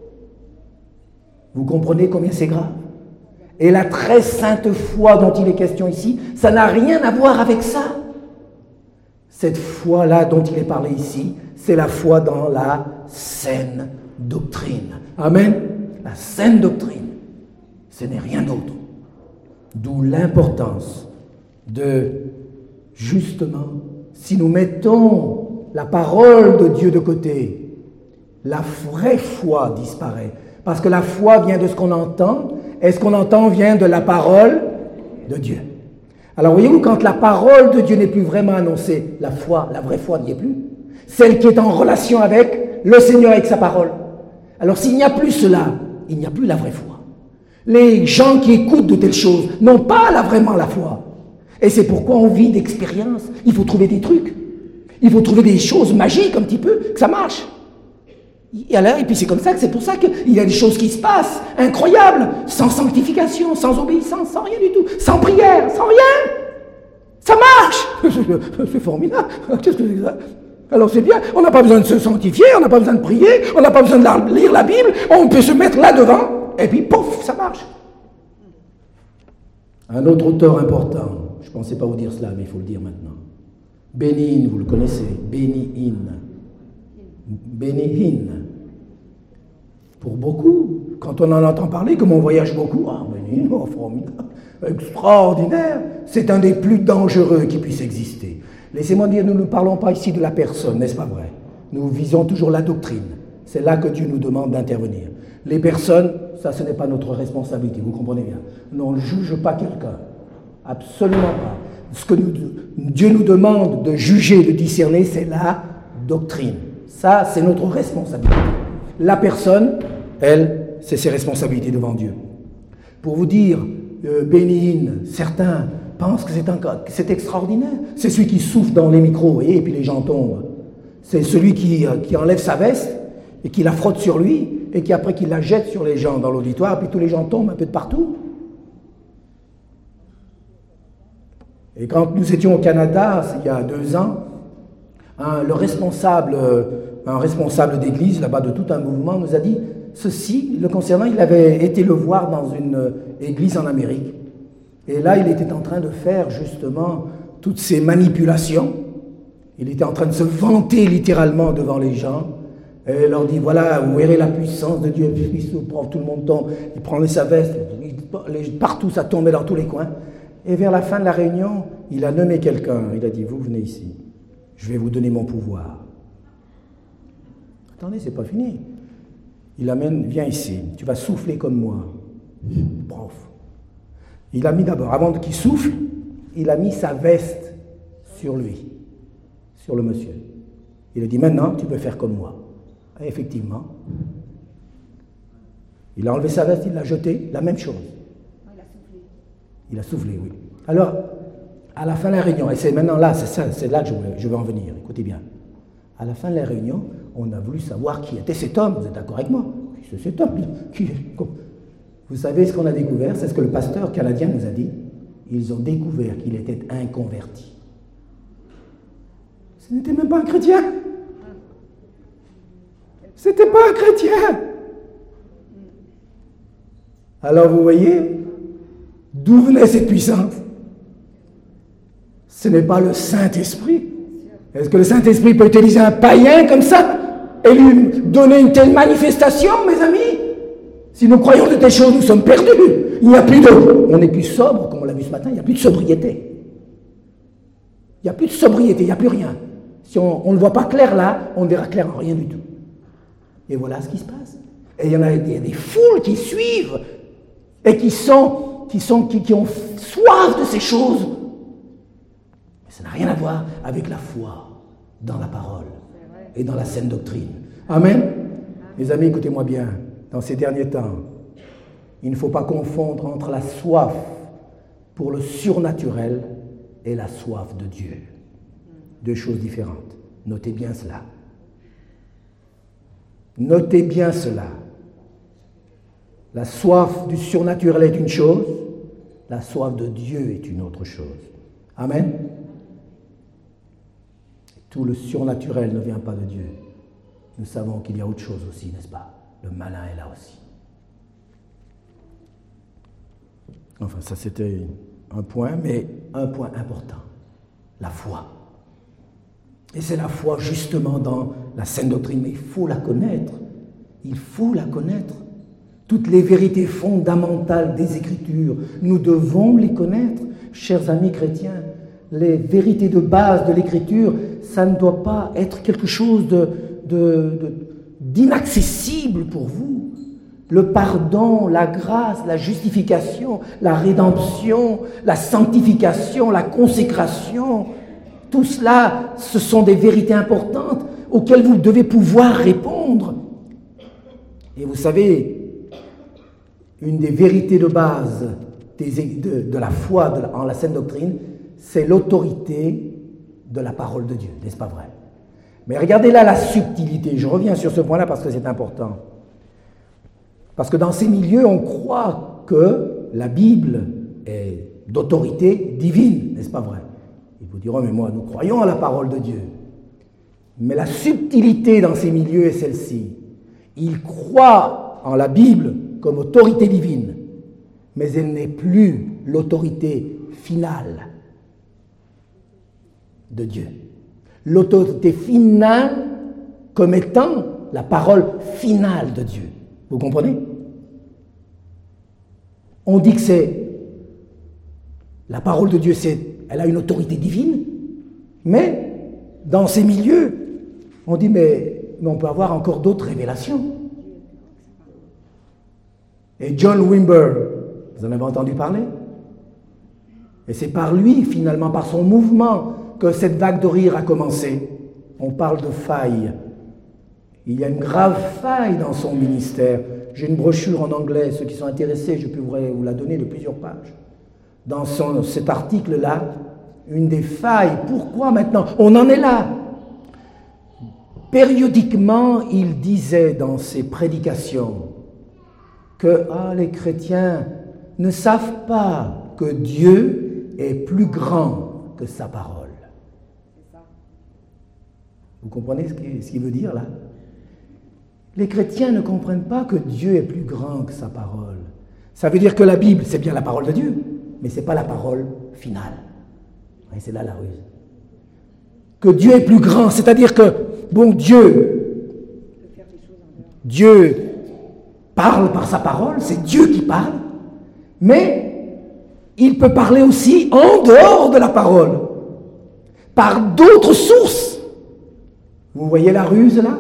Vous comprenez combien c'est grave? Et la très sainte foi dont il est question ici, ça n'a rien à voir avec ça. Cette foi-là dont il est parlé ici, c'est la foi dans la saine doctrine. Amen. La saine doctrine, ce n'est rien d'autre. D'où l'importance de, justement, si nous mettons la parole de Dieu de côté, la vraie foi disparaît. Parce que la foi vient de ce qu'on entend, et ce qu'on entend vient de la parole de Dieu. Alors voyez-vous, quand la parole de Dieu n'est plus vraiment annoncée, la foi, la vraie foi n'y est plus. Celle qui est en relation avec le Seigneur, avec sa parole. Alors s'il n'y a plus cela, il n'y a plus la vraie foi. Les gens qui écoutent de telles choses n'ont pas là vraiment la foi. Et c'est pourquoi on vit d'expériences. Il faut trouver des trucs. Il faut trouver des choses magiques un petit peu, que ça marche. Et, alors, et puis c'est comme ça que c'est pour ça qu'il y a des choses qui se passent, incroyables, sans sanctification, sans obéissance, sans rien du tout, sans prière, sans rien. Ça marche. C'est formidable. Qu'est-ce que c'est que ça? Alors c'est bien, on n'a pas besoin de se sanctifier, on n'a pas besoin de prier, on n'a pas besoin de la, lire la Bible, on peut se mettre là devant, et puis pouf, ça marche. Un autre auteur important, je ne pensais pas vous dire cela, mais il faut le dire maintenant. Benny Hinn, vous le connaissez, Benny Hinn. Benny Hinn. Pour beaucoup, quand on en entend parler, comme on voyage beaucoup, ah, Benny Hinn, oh, formidable, extraordinaire, c'est un des plus dangereux qui puisse exister. Laissez-moi dire, nous ne parlons pas ici de la personne, n'est-ce pas vrai? Nous visons toujours la doctrine. C'est là que Dieu nous demande d'intervenir. Les personnes, ça, ce n'est pas notre responsabilité, vous comprenez bien. On ne juge pas quelqu'un. Absolument pas. Ce que nous, Dieu nous demande de juger, de discerner, c'est la doctrine. Ça, c'est notre responsabilité. La personne, elle, c'est ses responsabilités devant Dieu. Pour vous dire, euh, Benny Hinn, certains pensent que c'est, un, que c'est extraordinaire. C'est celui qui souffle dans les micros, et puis les gens tombent. C'est celui qui, euh, qui enlève sa veste et qui la frotte sur lui, et qui après qui la jette sur les gens dans l'auditoire, puis tous les gens tombent un peu de partout. Et quand nous étions au Canada, il y a deux ans, un, le responsable, un responsable d'église, là-bas de tout un mouvement, nous a dit ceci, le concernant, il avait été le voir dans une église en Amérique. Et là, il était en train de faire justement toutes ces manipulations. Il était en train de se vanter littéralement devant les gens. Et il leur dit, voilà, vous verrez la puissance de Dieu. Tout le monde tombe, il prenait sa veste, partout ça tombait dans tous les coins. Et vers la fin de la réunion, il a nommé quelqu'un. Il a dit, vous venez ici, je vais vous donner mon pouvoir. Attendez, c'est pas fini. Il amène, viens ici, tu vas souffler comme moi. Prof. Il a mis d'abord, avant qu'il souffle, il a mis sa veste sur lui, sur le monsieur. Il a dit, maintenant, tu peux faire comme moi. Et effectivement, il a enlevé sa veste, il l'a jetée, la même chose. Il a soufflé. Il a soufflé, oui. Alors, à la fin de la réunion, et c'est maintenant là, c'est, ça, c'est là que je veux, je veux en venir, écoutez bien. À la fin de la réunion, on a voulu savoir qui était cet homme, vous êtes d'accord avec moi? Qui c'est cet homme? Qui... Vous savez ce qu'on a découvert? C'est ce que le pasteur canadien nous a dit. Ils ont découvert qu'il était inconverti. Ce n'était même pas un chrétien. C'était pas un chrétien. Alors vous voyez, d'où venait cette puissance? Ce n'est pas le Saint-Esprit. Est-ce que le Saint-Esprit peut utiliser un païen comme ça et lui donner une telle manifestation, mes amis? Si nous croyons de telles choses, nous sommes perdus. Il n'y a plus de... On n'est plus sobre, comme on l'a vu ce matin, il n'y a plus de sobriété. Il n'y a plus de sobriété, il n'y a plus rien. Si on ne le voit pas clair là, on ne verra clair en rien du tout. Et voilà ce qui se passe. Et il y en a des, des foules qui suivent et qui sont, qui sont, qui, qui ont soif de ces choses. Mais ça n'a rien à voir avec la foi dans la parole et dans la saine doctrine. Amen. Mes amis, écoutez-moi bien. Dans ces derniers temps, il ne faut pas confondre entre la soif pour le surnaturel et la soif de Dieu. Deux choses différentes. Notez bien cela. Notez bien cela. La soif du surnaturel est une chose, la soif de Dieu est une autre chose. Amen. Tout le surnaturel ne vient pas de Dieu. Nous savons qu'il y a autre chose aussi, n'est-ce pas? Le malin est là aussi. Enfin, ça c'était un point, mais un point important, la foi. Et c'est la foi justement dans la sainte doctrine, mais il faut la connaître. Il faut la connaître. Toutes les vérités fondamentales des Écritures, nous devons les connaître, chers amis chrétiens. Les vérités de base de l'Écriture, ça ne doit pas être quelque chose de, de, de, d'inaccessible pour vous. Le pardon, la grâce, la justification, la rédemption, la sanctification, la consécration, tout cela, ce sont des vérités importantes auxquelles vous devez pouvoir répondre. Et vous savez, une des vérités de base des, de, de la foi de la, en la sainte doctrine, c'est l'autorité de la parole de Dieu, n'est-ce pas vrai? Mais regardez là la subtilité, je reviens sur ce point-là parce que c'est important. Parce que dans ces milieux, on croit que la Bible est d'autorité divine, n'est-ce pas vrai? Ils vous diront, mais moi, nous croyons à la parole de Dieu. Mais la subtilité dans ces milieux est celle-ci. Ils croient en la Bible comme autorité divine, mais elle n'est plus l'autorité finale de Dieu. L'autorité finale comme étant la parole finale de Dieu. Vous comprenez? On dit que c'est la parole de Dieu, c'est, elle a une autorité divine, mais dans ces milieux, on dit mais, mais on peut avoir encore d'autres révélations. Et John Wimber, vous en avez entendu parler? Et c'est par lui, finalement, par son mouvement, que cette vague de rire a commencé. On parle de faille. Il y a une grave faille dans son ministère. J'ai une brochure en anglais, ceux qui sont intéressés, je pourrais vous la donner de plusieurs pages. Dans son, cet article-là, une des failles. Pourquoi maintenant? On en est là. Périodiquement, il disait dans ses prédications que ah, les chrétiens ne savent pas que Dieu est plus grand que sa parole. Vous comprenez ce qu'il, ce qu'il veut dire là? Les chrétiens ne comprennent pas que Dieu est plus grand que sa parole. Ça veut dire que la Bible, c'est bien la parole de Dieu, mais ce n'est pas la parole finale. Et c'est là la ruse. Que Dieu est plus grand, c'est-à-dire que, bon, Dieu, Dieu parle par sa parole, c'est Dieu qui parle, mais il peut parler aussi en dehors de la parole, par d'autres sources. Vous voyez la ruse là?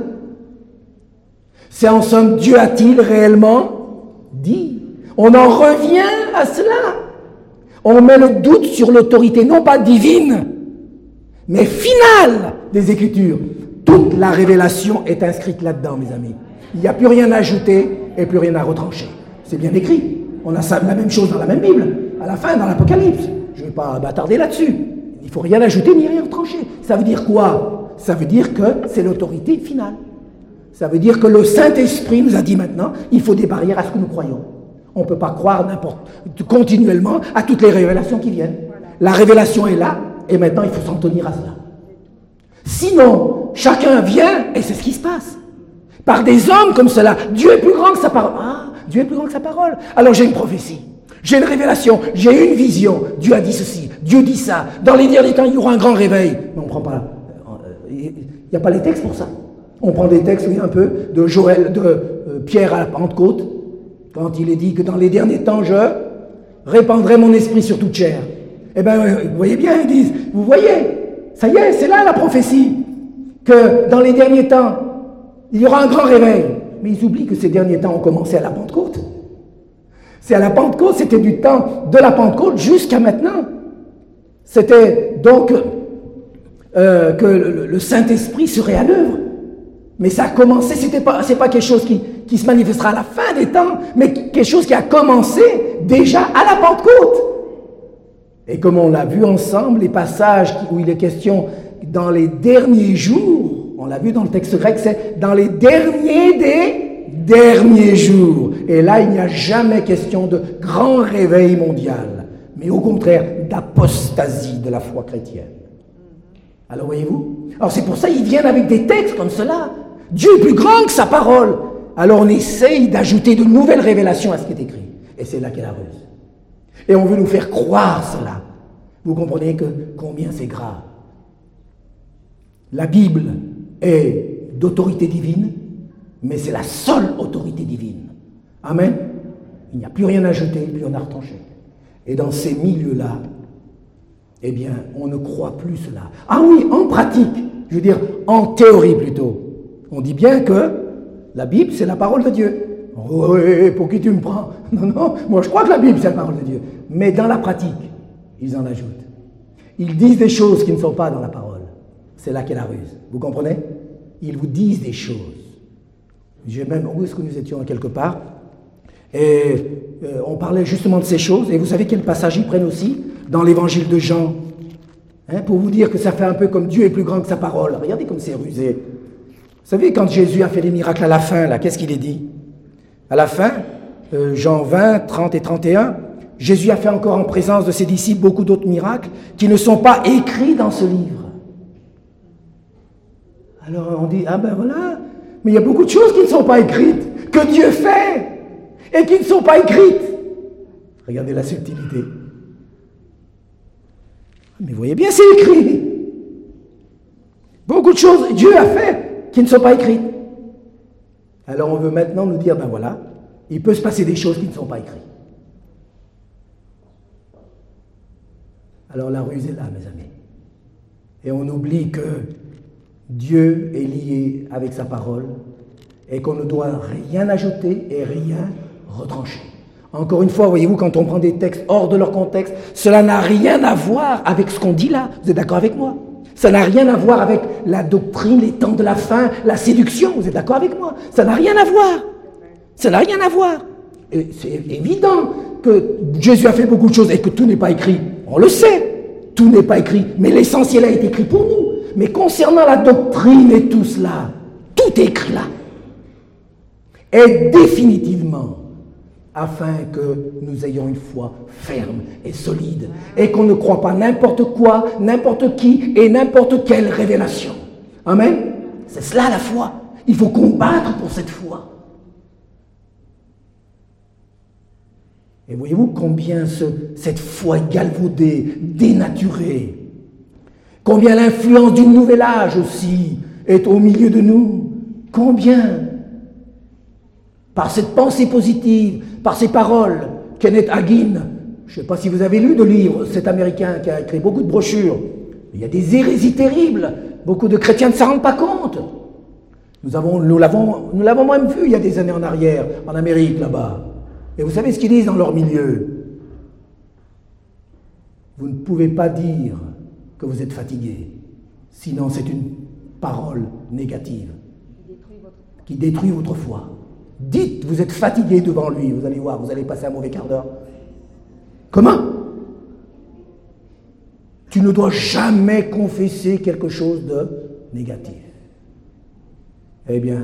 C'est en somme, Dieu a-t-il réellement dit? On en revient à cela. On met le doute sur l'autorité, non pas divine, mais finale des Écritures. Toute la révélation est inscrite là-dedans, mes amis. Il n'y a plus rien à ajouter et plus rien à retrancher. C'est bien écrit. On a ça, la même chose dans la même Bible, à la fin, dans l'Apocalypse. Je ne vais pas m'attarder là-dessus. Il ne faut rien ajouter ni rien retrancher. Ça veut dire quoi? Ça veut dire que c'est l'autorité finale. Ça veut dire que le Saint-Esprit nous a dit maintenant, il faut des barrières à ce que nous croyons. On ne peut pas croire n'importe, continuellement à toutes les révélations qui viennent. La révélation est là, et maintenant il faut s'en tenir à cela. Sinon, chacun vient, et c'est ce qui se passe. Par des hommes comme cela, Dieu est plus grand que sa parole. Ah, Dieu est plus grand que sa parole. Alors j'ai une prophétie, j'ai une révélation, j'ai une vision. Dieu a dit ceci, Dieu dit ça. Dans les derniers temps, il y aura un grand réveil. Mais on ne prend pas, il n'y a pas les textes pour ça. On prend des textes, oui, un peu, de Joël, de euh, Pierre à la Pentecôte, quand il est dit que dans les derniers temps, je répandrai mon esprit sur toute chair. Eh bien, vous voyez bien, ils disent, vous voyez, ça y est, c'est là la prophétie, que dans les derniers temps, il y aura un grand réveil. Mais ils oublient que ces derniers temps ont commencé à la Pentecôte. C'est à la Pentecôte, c'était du temps de la Pentecôte jusqu'à maintenant. C'était donc euh, que le, le Saint-Esprit serait à l'œuvre. Mais ça a commencé, c'était pas, c'est pas quelque chose qui, qui se manifestera à la fin des temps, mais quelque chose qui a commencé déjà à la Pentecôte. Et comme on l'a vu ensemble, les passages où il est question dans les derniers jours, on l'a vu dans le texte grec, c'est dans les derniers des derniers jours. Et là, il n'y a jamais question de grand réveil mondial, mais au contraire d'apostasie de la foi chrétienne. Alors voyez-vous? Alors c'est pour ça qu'ils viennent avec des textes comme cela. Dieu est plus grand que sa parole. Alors on essaye d'ajouter de nouvelles révélations à ce qui est écrit. Et c'est là qu'est la ruse. Et on veut nous faire croire cela. Vous comprenez que combien c'est grave. La Bible est d'autorité divine, mais c'est la seule autorité divine. Amen. Il n'y a plus rien à ajouter, plus rien à retrancher. Et dans ces milieux-là, eh bien, on ne croit plus cela. Ah oui, en pratique, je veux dire, en théorie plutôt. On dit bien que la Bible, c'est la parole de Dieu. Oui, pour qui tu me prends? Non, non, moi je crois que la Bible, c'est la parole de Dieu. Mais dans la pratique, ils en ajoutent. Ils disent des choses qui ne sont pas dans la parole. C'est là qu'est la ruse. Vous comprenez? Ils vous disent des choses. J'ai même, où est-ce que nous étions quelque part? Et euh, on parlait justement de ces choses. Et vous savez quel passage ils prennent aussi? Dans l'évangile de Jean. Hein, pour vous dire que ça fait un peu comme Dieu est plus grand que sa parole. Regardez comme c'est rusé. Vous savez, quand Jésus a fait les miracles à la fin, là, qu'est-ce qu'il est dit? À la fin, euh, Jean vingt, trente et trente et un, Jésus a fait encore en présence de ses disciples beaucoup d'autres miracles qui ne sont pas écrits dans ce livre. Alors on dit, ah ben voilà, mais il y a beaucoup de choses qui ne sont pas écrites, que Dieu fait, et qui ne sont pas écrites. Regardez la subtilité. Mais vous voyez bien, c'est écrit. Beaucoup de choses Dieu a fait qui ne sont pas écrites. Alors on veut maintenant nous dire, ben voilà, il peut se passer des choses qui ne sont pas écrites. Alors la ruse est là, mes amis. Et on oublie que Dieu est lié avec sa parole et qu'on ne doit rien ajouter et rien retrancher. Encore une fois, voyez-vous, quand on prend des textes hors de leur contexte, cela n'a rien à voir avec ce qu'on dit là. Vous êtes d'accord avec moi? Ça n'a rien à voir avec la doctrine, les temps de la fin, la séduction. Vous êtes d'accord avec moi? Ça n'a rien à voir. Ça n'a rien à voir. Et c'est évident que Jésus a fait beaucoup de choses et que tout n'est pas écrit. On le sait. Tout n'est pas écrit. Mais l'essentiel a été écrit pour nous. Mais concernant la doctrine et tout cela, tout est écrit là. Et définitivement, afin que nous ayons une foi ferme et solide, et qu'on ne croit pas n'importe quoi, n'importe qui et n'importe quelle révélation. Amen. C'est cela la foi. Il faut combattre pour cette foi. Et voyez-vous combien ce, cette foi est galvaudée, dénaturée. Combien l'influence du nouvel âge aussi est au milieu de nous. Combien, par cette pensée positive, par ces paroles, Kenneth Hagin, je ne sais pas si vous avez lu de livres, cet Américain qui a écrit beaucoup de brochures, il y a des hérésies terribles, beaucoup de chrétiens ne s'en rendent pas compte. Nous avons, nous l'avons, nous l'avons même vu il y a des années en arrière, en Amérique là-bas. Et vous savez ce qu'ils disent dans leur milieu? Vous ne pouvez pas dire que vous êtes fatigué, sinon c'est une parole négative qui détruit votre foi. Dites, vous êtes fatigué devant lui, vous allez voir, vous allez passer un mauvais quart d'heure. Comment? Tu ne dois jamais confesser quelque chose de négatif. Eh bien,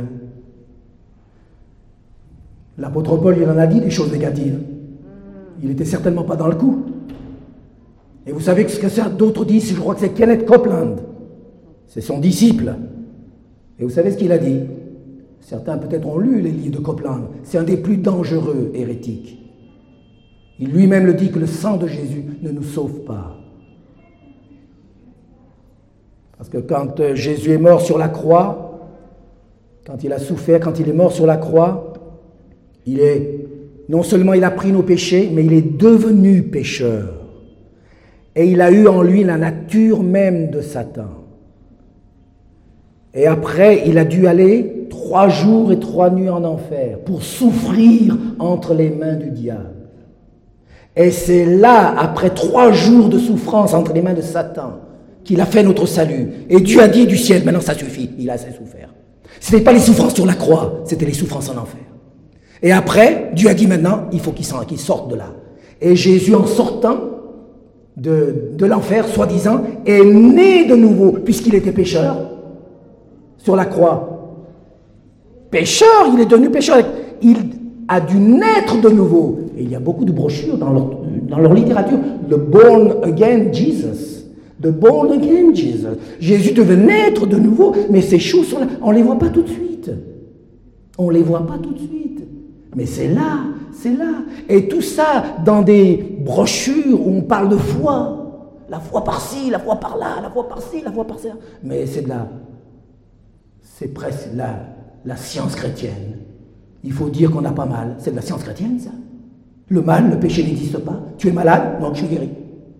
l'apôtre Paul, il en a dit des choses négatives. Il n'était certainement pas dans le coup. Et vous savez ce que ça, d'autres disent, je crois que c'est Kenneth Copeland. C'est son disciple. Et vous savez ce qu'il a dit? Certains peut-être ont lu les livres de Copeland. C'est un des plus dangereux hérétiques. Il lui-même le dit que le sang de Jésus ne nous sauve pas. Parce que quand Jésus est mort sur la croix, quand il a souffert, quand il est mort sur la croix, il est, non seulement il a pris nos péchés, mais il est devenu pécheur. Et il a eu en lui la nature même de Satan. Et après, il a dû aller trois jours et trois nuits en enfer pour souffrir entre les mains du diable. Et c'est là, après trois jours de souffrance entre les mains de Satan, qu'il a fait notre salut. Et Dieu a dit du ciel, maintenant ça suffit, il a assez souffert. Ce n'était pas les souffrances sur la croix, c'était les souffrances en enfer. Et après, Dieu a dit maintenant, il faut qu'il qu'il sorte de là. Et Jésus, en sortant de, de l'enfer, soi-disant, est né de nouveau, puisqu'il était pécheur, sur la croix. pécheur, il est devenu pécheur. Il a dû naître de nouveau. Et il y a beaucoup de brochures dans leur, dans leur littérature. The Born Again Jesus. The Born Again Jesus. Jésus devait naître de nouveau, mais ces choses sont là. On ne les voit pas tout de suite. On ne les voit pas tout de suite. Mais c'est là, c'est là. Et tout ça dans des brochures où on parle de foi. La foi par-ci, la foi par-là, la foi par-ci, la foi par-là. Mais c'est de la... C'est presque la, la science chrétienne. Il faut dire qu'on n'a pas mal. C'est de la science chrétienne, ça. Le mal, le péché n'existe pas. Tu es malade? Non, je suis guéri.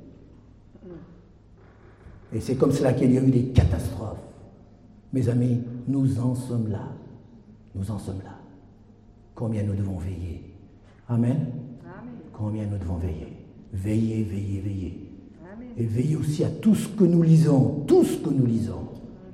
Et c'est comme cela qu'il y a eu des catastrophes. Mes amis, nous en sommes là. Nous en sommes là. Combien nous devons veiller. Amen. Amen. Combien nous devons veiller. Veillez, veillez, veillez. Amen. Et veillez aussi à tout ce que nous lisons. Tout ce que nous lisons.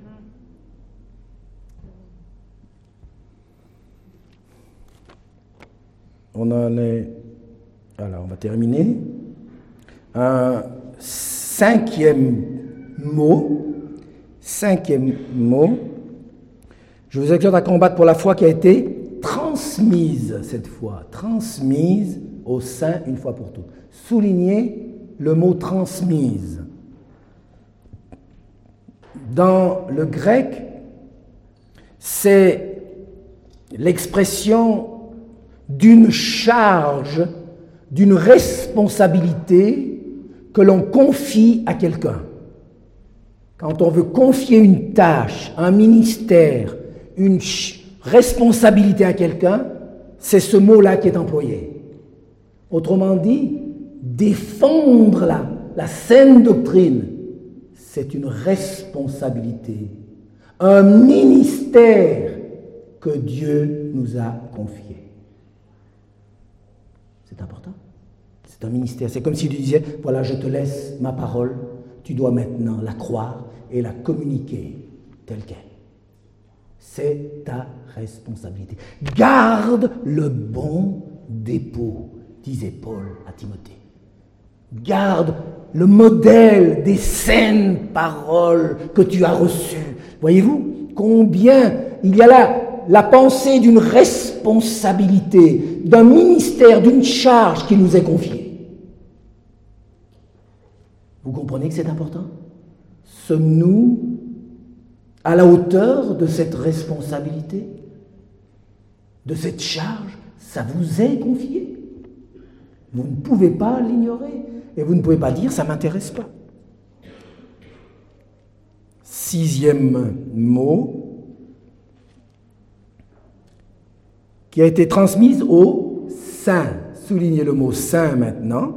On en est... Alors, on va terminer. Un cinquième mot. Cinquième mot. Je vous exhorte à combattre pour la foi qui a été transmise cette fois. Transmise au sein une fois pour toutes. Soulignez le mot transmise. Dans le grec, c'est l'expression d'une charge, d'une responsabilité que l'on confie à quelqu'un. Quand on veut confier une tâche, un ministère, une responsabilité à quelqu'un, c'est ce mot-là qui est employé. Autrement dit, défendre la, la saine doctrine, c'est une responsabilité, un ministère que Dieu nous a confié. C'est important. C'est un ministère. C'est comme s'il disait, voilà, je te laisse ma parole, tu dois maintenant la croire et la communiquer telle qu'elle. C'est ta responsabilité. Garde le bon dépôt, disait Paul à Timothée. Garde le modèle des saines paroles que tu as reçues. Voyez-vous combien il y a là la pensée d'une responsabilité, d'un ministère, d'une charge qui nous est confiée. Vous comprenez que c'est important? Sommes-nous à la hauteur de cette responsabilité, de cette charge? Ça vous est confié. Vous ne pouvez pas l'ignorer et vous ne pouvez pas dire « ça ne m'intéresse pas ». Sixième mot qui a été transmise au saint. Soulignez le mot saint maintenant.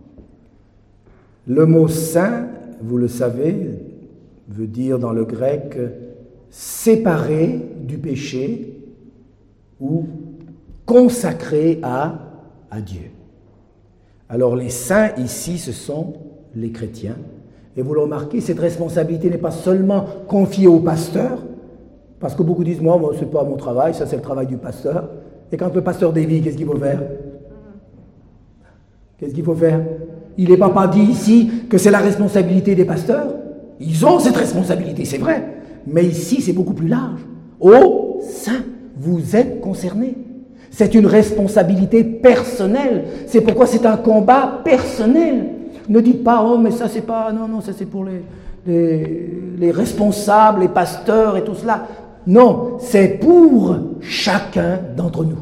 Le mot saint, vous le savez, veut dire dans le grec séparé du péché ou consacré à, à Dieu. Alors les saints ici, ce sont les chrétiens. Et vous le remarquez, cette responsabilité n'est pas seulement confiée au pasteur, parce que beaucoup disent, moi, moi ce n'est pas mon travail, ça c'est le travail du pasteur. Et quand le pasteur dévie, qu'est-ce qu'il faut faire? Qu'est-ce qu'il faut faire? Il n'est pas, pas dit ici que c'est la responsabilité des pasteurs. Ils ont cette responsabilité, c'est vrai. Mais ici, c'est beaucoup plus large. Ô saints, vous êtes concernés. C'est une responsabilité personnelle. C'est pourquoi c'est un combat personnel. Ne dites pas, oh, mais ça, c'est pas... Non, non, ça, c'est pour les, les, les responsables, les pasteurs et tout cela. Non, c'est pour chacun d'entre nous.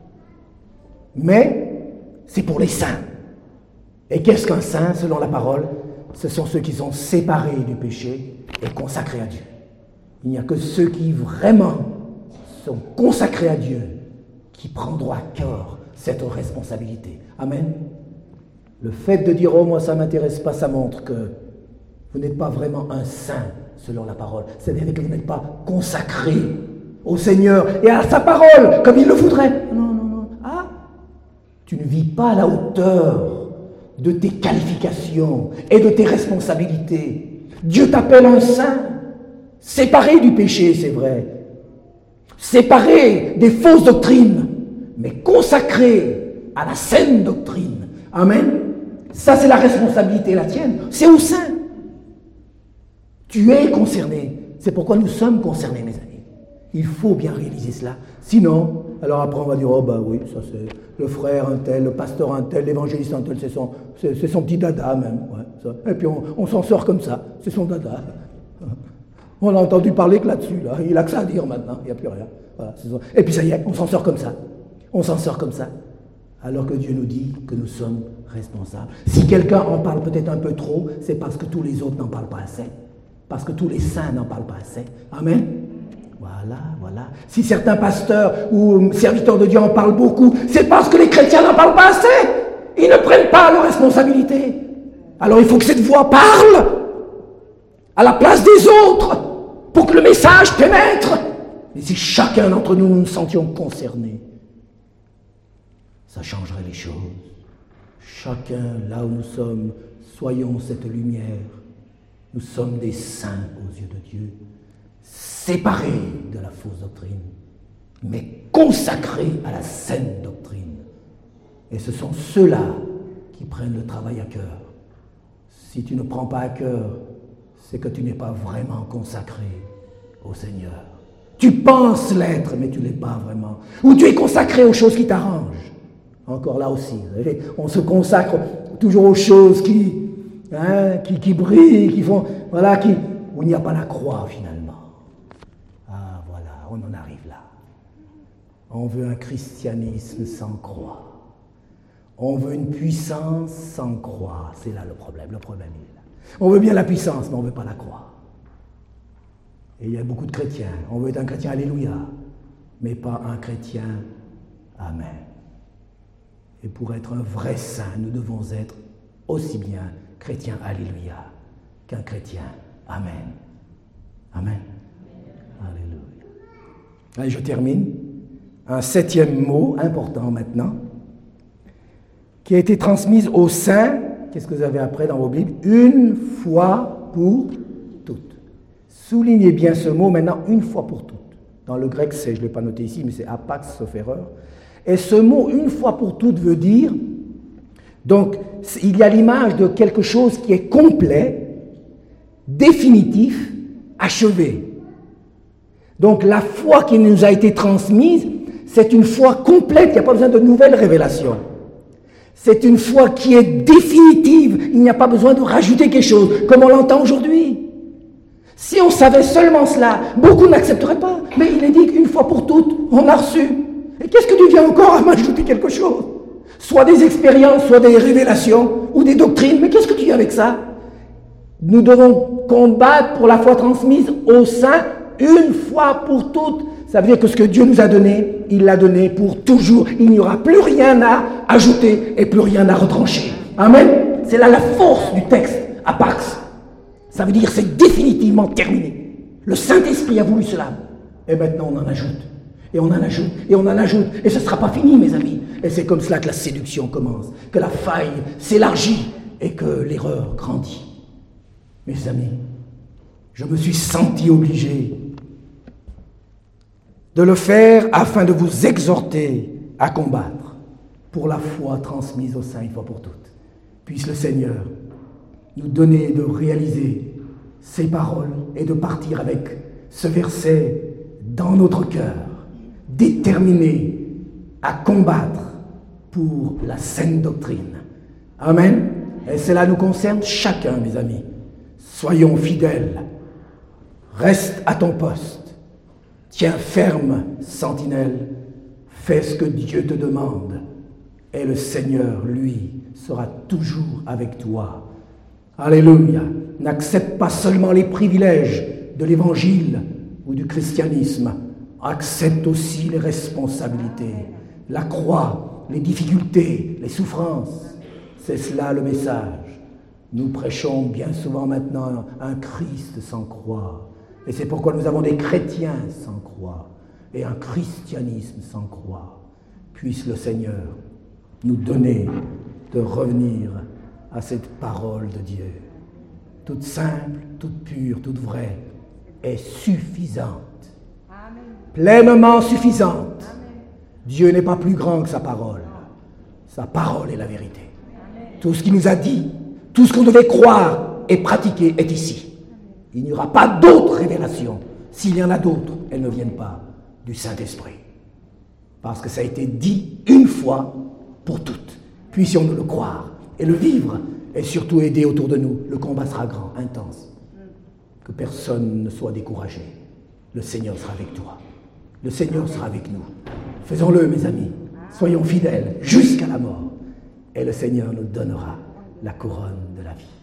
Mais c'est pour les saints. Et qu'est-ce qu'un saint, selon la parole? Ce sont ceux qui sont séparés du péché et consacrés à Dieu. Il n'y a que ceux qui vraiment sont consacrés à Dieu qui prendront à cœur cette responsabilité. Amen. Le fait de dire « Oh, moi, ça ne m'intéresse pas », ça montre que vous n'êtes pas vraiment un saint, selon la parole. C'est-à-dire que vous n'êtes pas consacré au Seigneur et à sa parole, comme il le voudrait. Non, non, non. Ah, tu ne vis pas à la hauteur de tes qualifications et de tes responsabilités. Dieu t'appelle un saint, séparé du péché, c'est vrai, séparé des fausses doctrines, mais consacré à la saine doctrine. Amen. Ça, c'est la responsabilité, la tienne. C'est au sein. Tu es concerné. C'est pourquoi nous sommes concernés, mes amis. Il faut bien réaliser cela. Sinon, alors après on va dire, oh ben oui, ça c'est le frère un tel, le pasteur un tel, l'évangéliste un tel, c'est son, c'est, c'est son petit dada même. Ouais, ça. Et puis on, on s'en sort comme ça, c'est son dada. On a entendu parler que là-dessus, là. Il a que ça à dire maintenant, il n'y a plus rien. Voilà, c'est son... Et puis ça y est, on s'en sort comme ça. On s'en sort comme ça. Alors que Dieu nous dit que nous sommes responsables. Si quelqu'un en parle peut-être un peu trop, c'est parce que tous les autres n'en parlent pas assez. Parce que tous les saints n'en parlent pas assez. Amen. Voilà, voilà. Si certains pasteurs ou serviteurs de Dieu en parlent beaucoup, c'est parce que les chrétiens n'en parlent pas assez. Ils ne prennent pas leurs responsabilités. Alors il faut que cette voix parle à la place des autres pour que le message pénètre. Et si chacun d'entre nous nous sentions concernés, ça changerait les choses. Chacun, là où nous sommes, soyons cette lumière. Nous sommes des saints aux yeux de Dieu, séparés de la fausse doctrine, mais consacrés à la saine doctrine. Et ce sont ceux-là qui prennent le travail à cœur. Si tu ne prends pas à cœur, c'est que tu n'es pas vraiment consacré au Seigneur. Tu penses l'être, mais tu ne l'es pas vraiment. Ou tu es consacré aux choses qui t'arrangent. Encore là aussi, vous savez, on se consacre toujours aux choses qui, hein, qui, qui brillent, qui font, voilà, qui, où il n'y a pas la croix finalement. Ah voilà, on en arrive là. On veut un christianisme sans croix. On veut une puissance sans croix. C'est là le problème, le problème il est là. On veut bien la puissance, mais on ne veut pas la croix. Et il y a beaucoup de chrétiens. On veut être un chrétien alléluia, mais pas un chrétien amen. Et pour être un vrai saint, nous devons être aussi bien chrétien alléluia qu'un chrétien amen. Amen. Alléluia. Allez, je termine. Un septième mot important maintenant, qui a été transmise aux saints. Qu'est-ce que vous avez après dans vos Bibles? Une fois pour toutes. Soulignez bien ce mot maintenant, une fois pour toutes. Dans le grec, c'est, je ne l'ai pas noté ici, mais c'est apax, sauf erreur. Et ce mot, une fois pour toutes, veut dire, donc, il y a l'image de quelque chose qui est complet, définitif, achevé. Donc, la foi qui nous a été transmise, c'est une foi complète, il n'y a pas besoin de nouvelles révélations. C'est une foi qui est définitive, il n'y a pas besoin de rajouter quelque chose, comme on l'entend aujourd'hui. Si on savait seulement cela, beaucoup n'accepteraient pas, mais il est dit qu'une fois pour toutes, on a reçu. Et qu'est-ce que tu viens encore à m'ajouter quelque chose? Soit des expériences, soit des révélations, ou des doctrines, mais qu'est-ce que tu viens avec ça? Nous devons combattre pour la foi transmise aux saints une fois pour toutes. Ça veut dire que ce que Dieu nous a donné, il l'a donné pour toujours. Il n'y aura plus rien à ajouter et plus rien à retrancher. Amen. C'est là la force du texte, apax. Ça veut dire que c'est définitivement terminé. Le Saint-Esprit a voulu cela. Et maintenant on en ajoute. Et on en ajoute, et on en ajoute. Et ce ne sera pas fini, mes amis. Et c'est comme cela que la séduction commence. Que la faille s'élargit et que l'erreur grandit. Mes amis, je me suis senti obligé de le faire afin de vous exhorter à combattre pour la foi transmise aux saints une fois pour toutes. Puisse le Seigneur nous donner de réaliser ces paroles et de partir avec ce verset dans notre cœur, déterminé à combattre pour la saine doctrine. Amen. Et cela nous concerne chacun, mes amis. Soyons fidèles. Reste à ton poste. Tiens ferme, sentinelle, fais ce que Dieu te demande, et le Seigneur, lui, sera toujours avec toi. Alléluia. N'accepte pas seulement les privilèges de l'Évangile ou du christianisme, accepte aussi les responsabilités, la croix, les difficultés, les souffrances. C'est cela le message. Nous prêchons bien souvent maintenant un Christ sans croix. Et c'est pourquoi nous avons des chrétiens sans croix et un christianisme sans croix. Puisse le Seigneur nous donner de revenir à cette parole de Dieu, toute simple, toute pure, toute vraie, et suffisante, Amen. Pleinement suffisante. Amen. Dieu n'est pas plus grand que sa parole. Sa parole est la vérité. Amen. Tout ce qu'il nous a dit, tout ce qu'on devait croire et pratiquer est ici. Il n'y aura pas d'autres révélations. S'il y en a d'autres, elles ne viennent pas du Saint-Esprit. Parce que ça a été dit une fois pour toutes. Puissions-nous le croire et le vivre, et surtout aider autour de nous. Le combat sera grand, intense. Que personne ne soit découragé. Le Seigneur sera avec toi. Le Seigneur sera avec nous. Faisons-le, mes amis. Soyons fidèles jusqu'à la mort. Et le Seigneur nous donnera la couronne de la vie.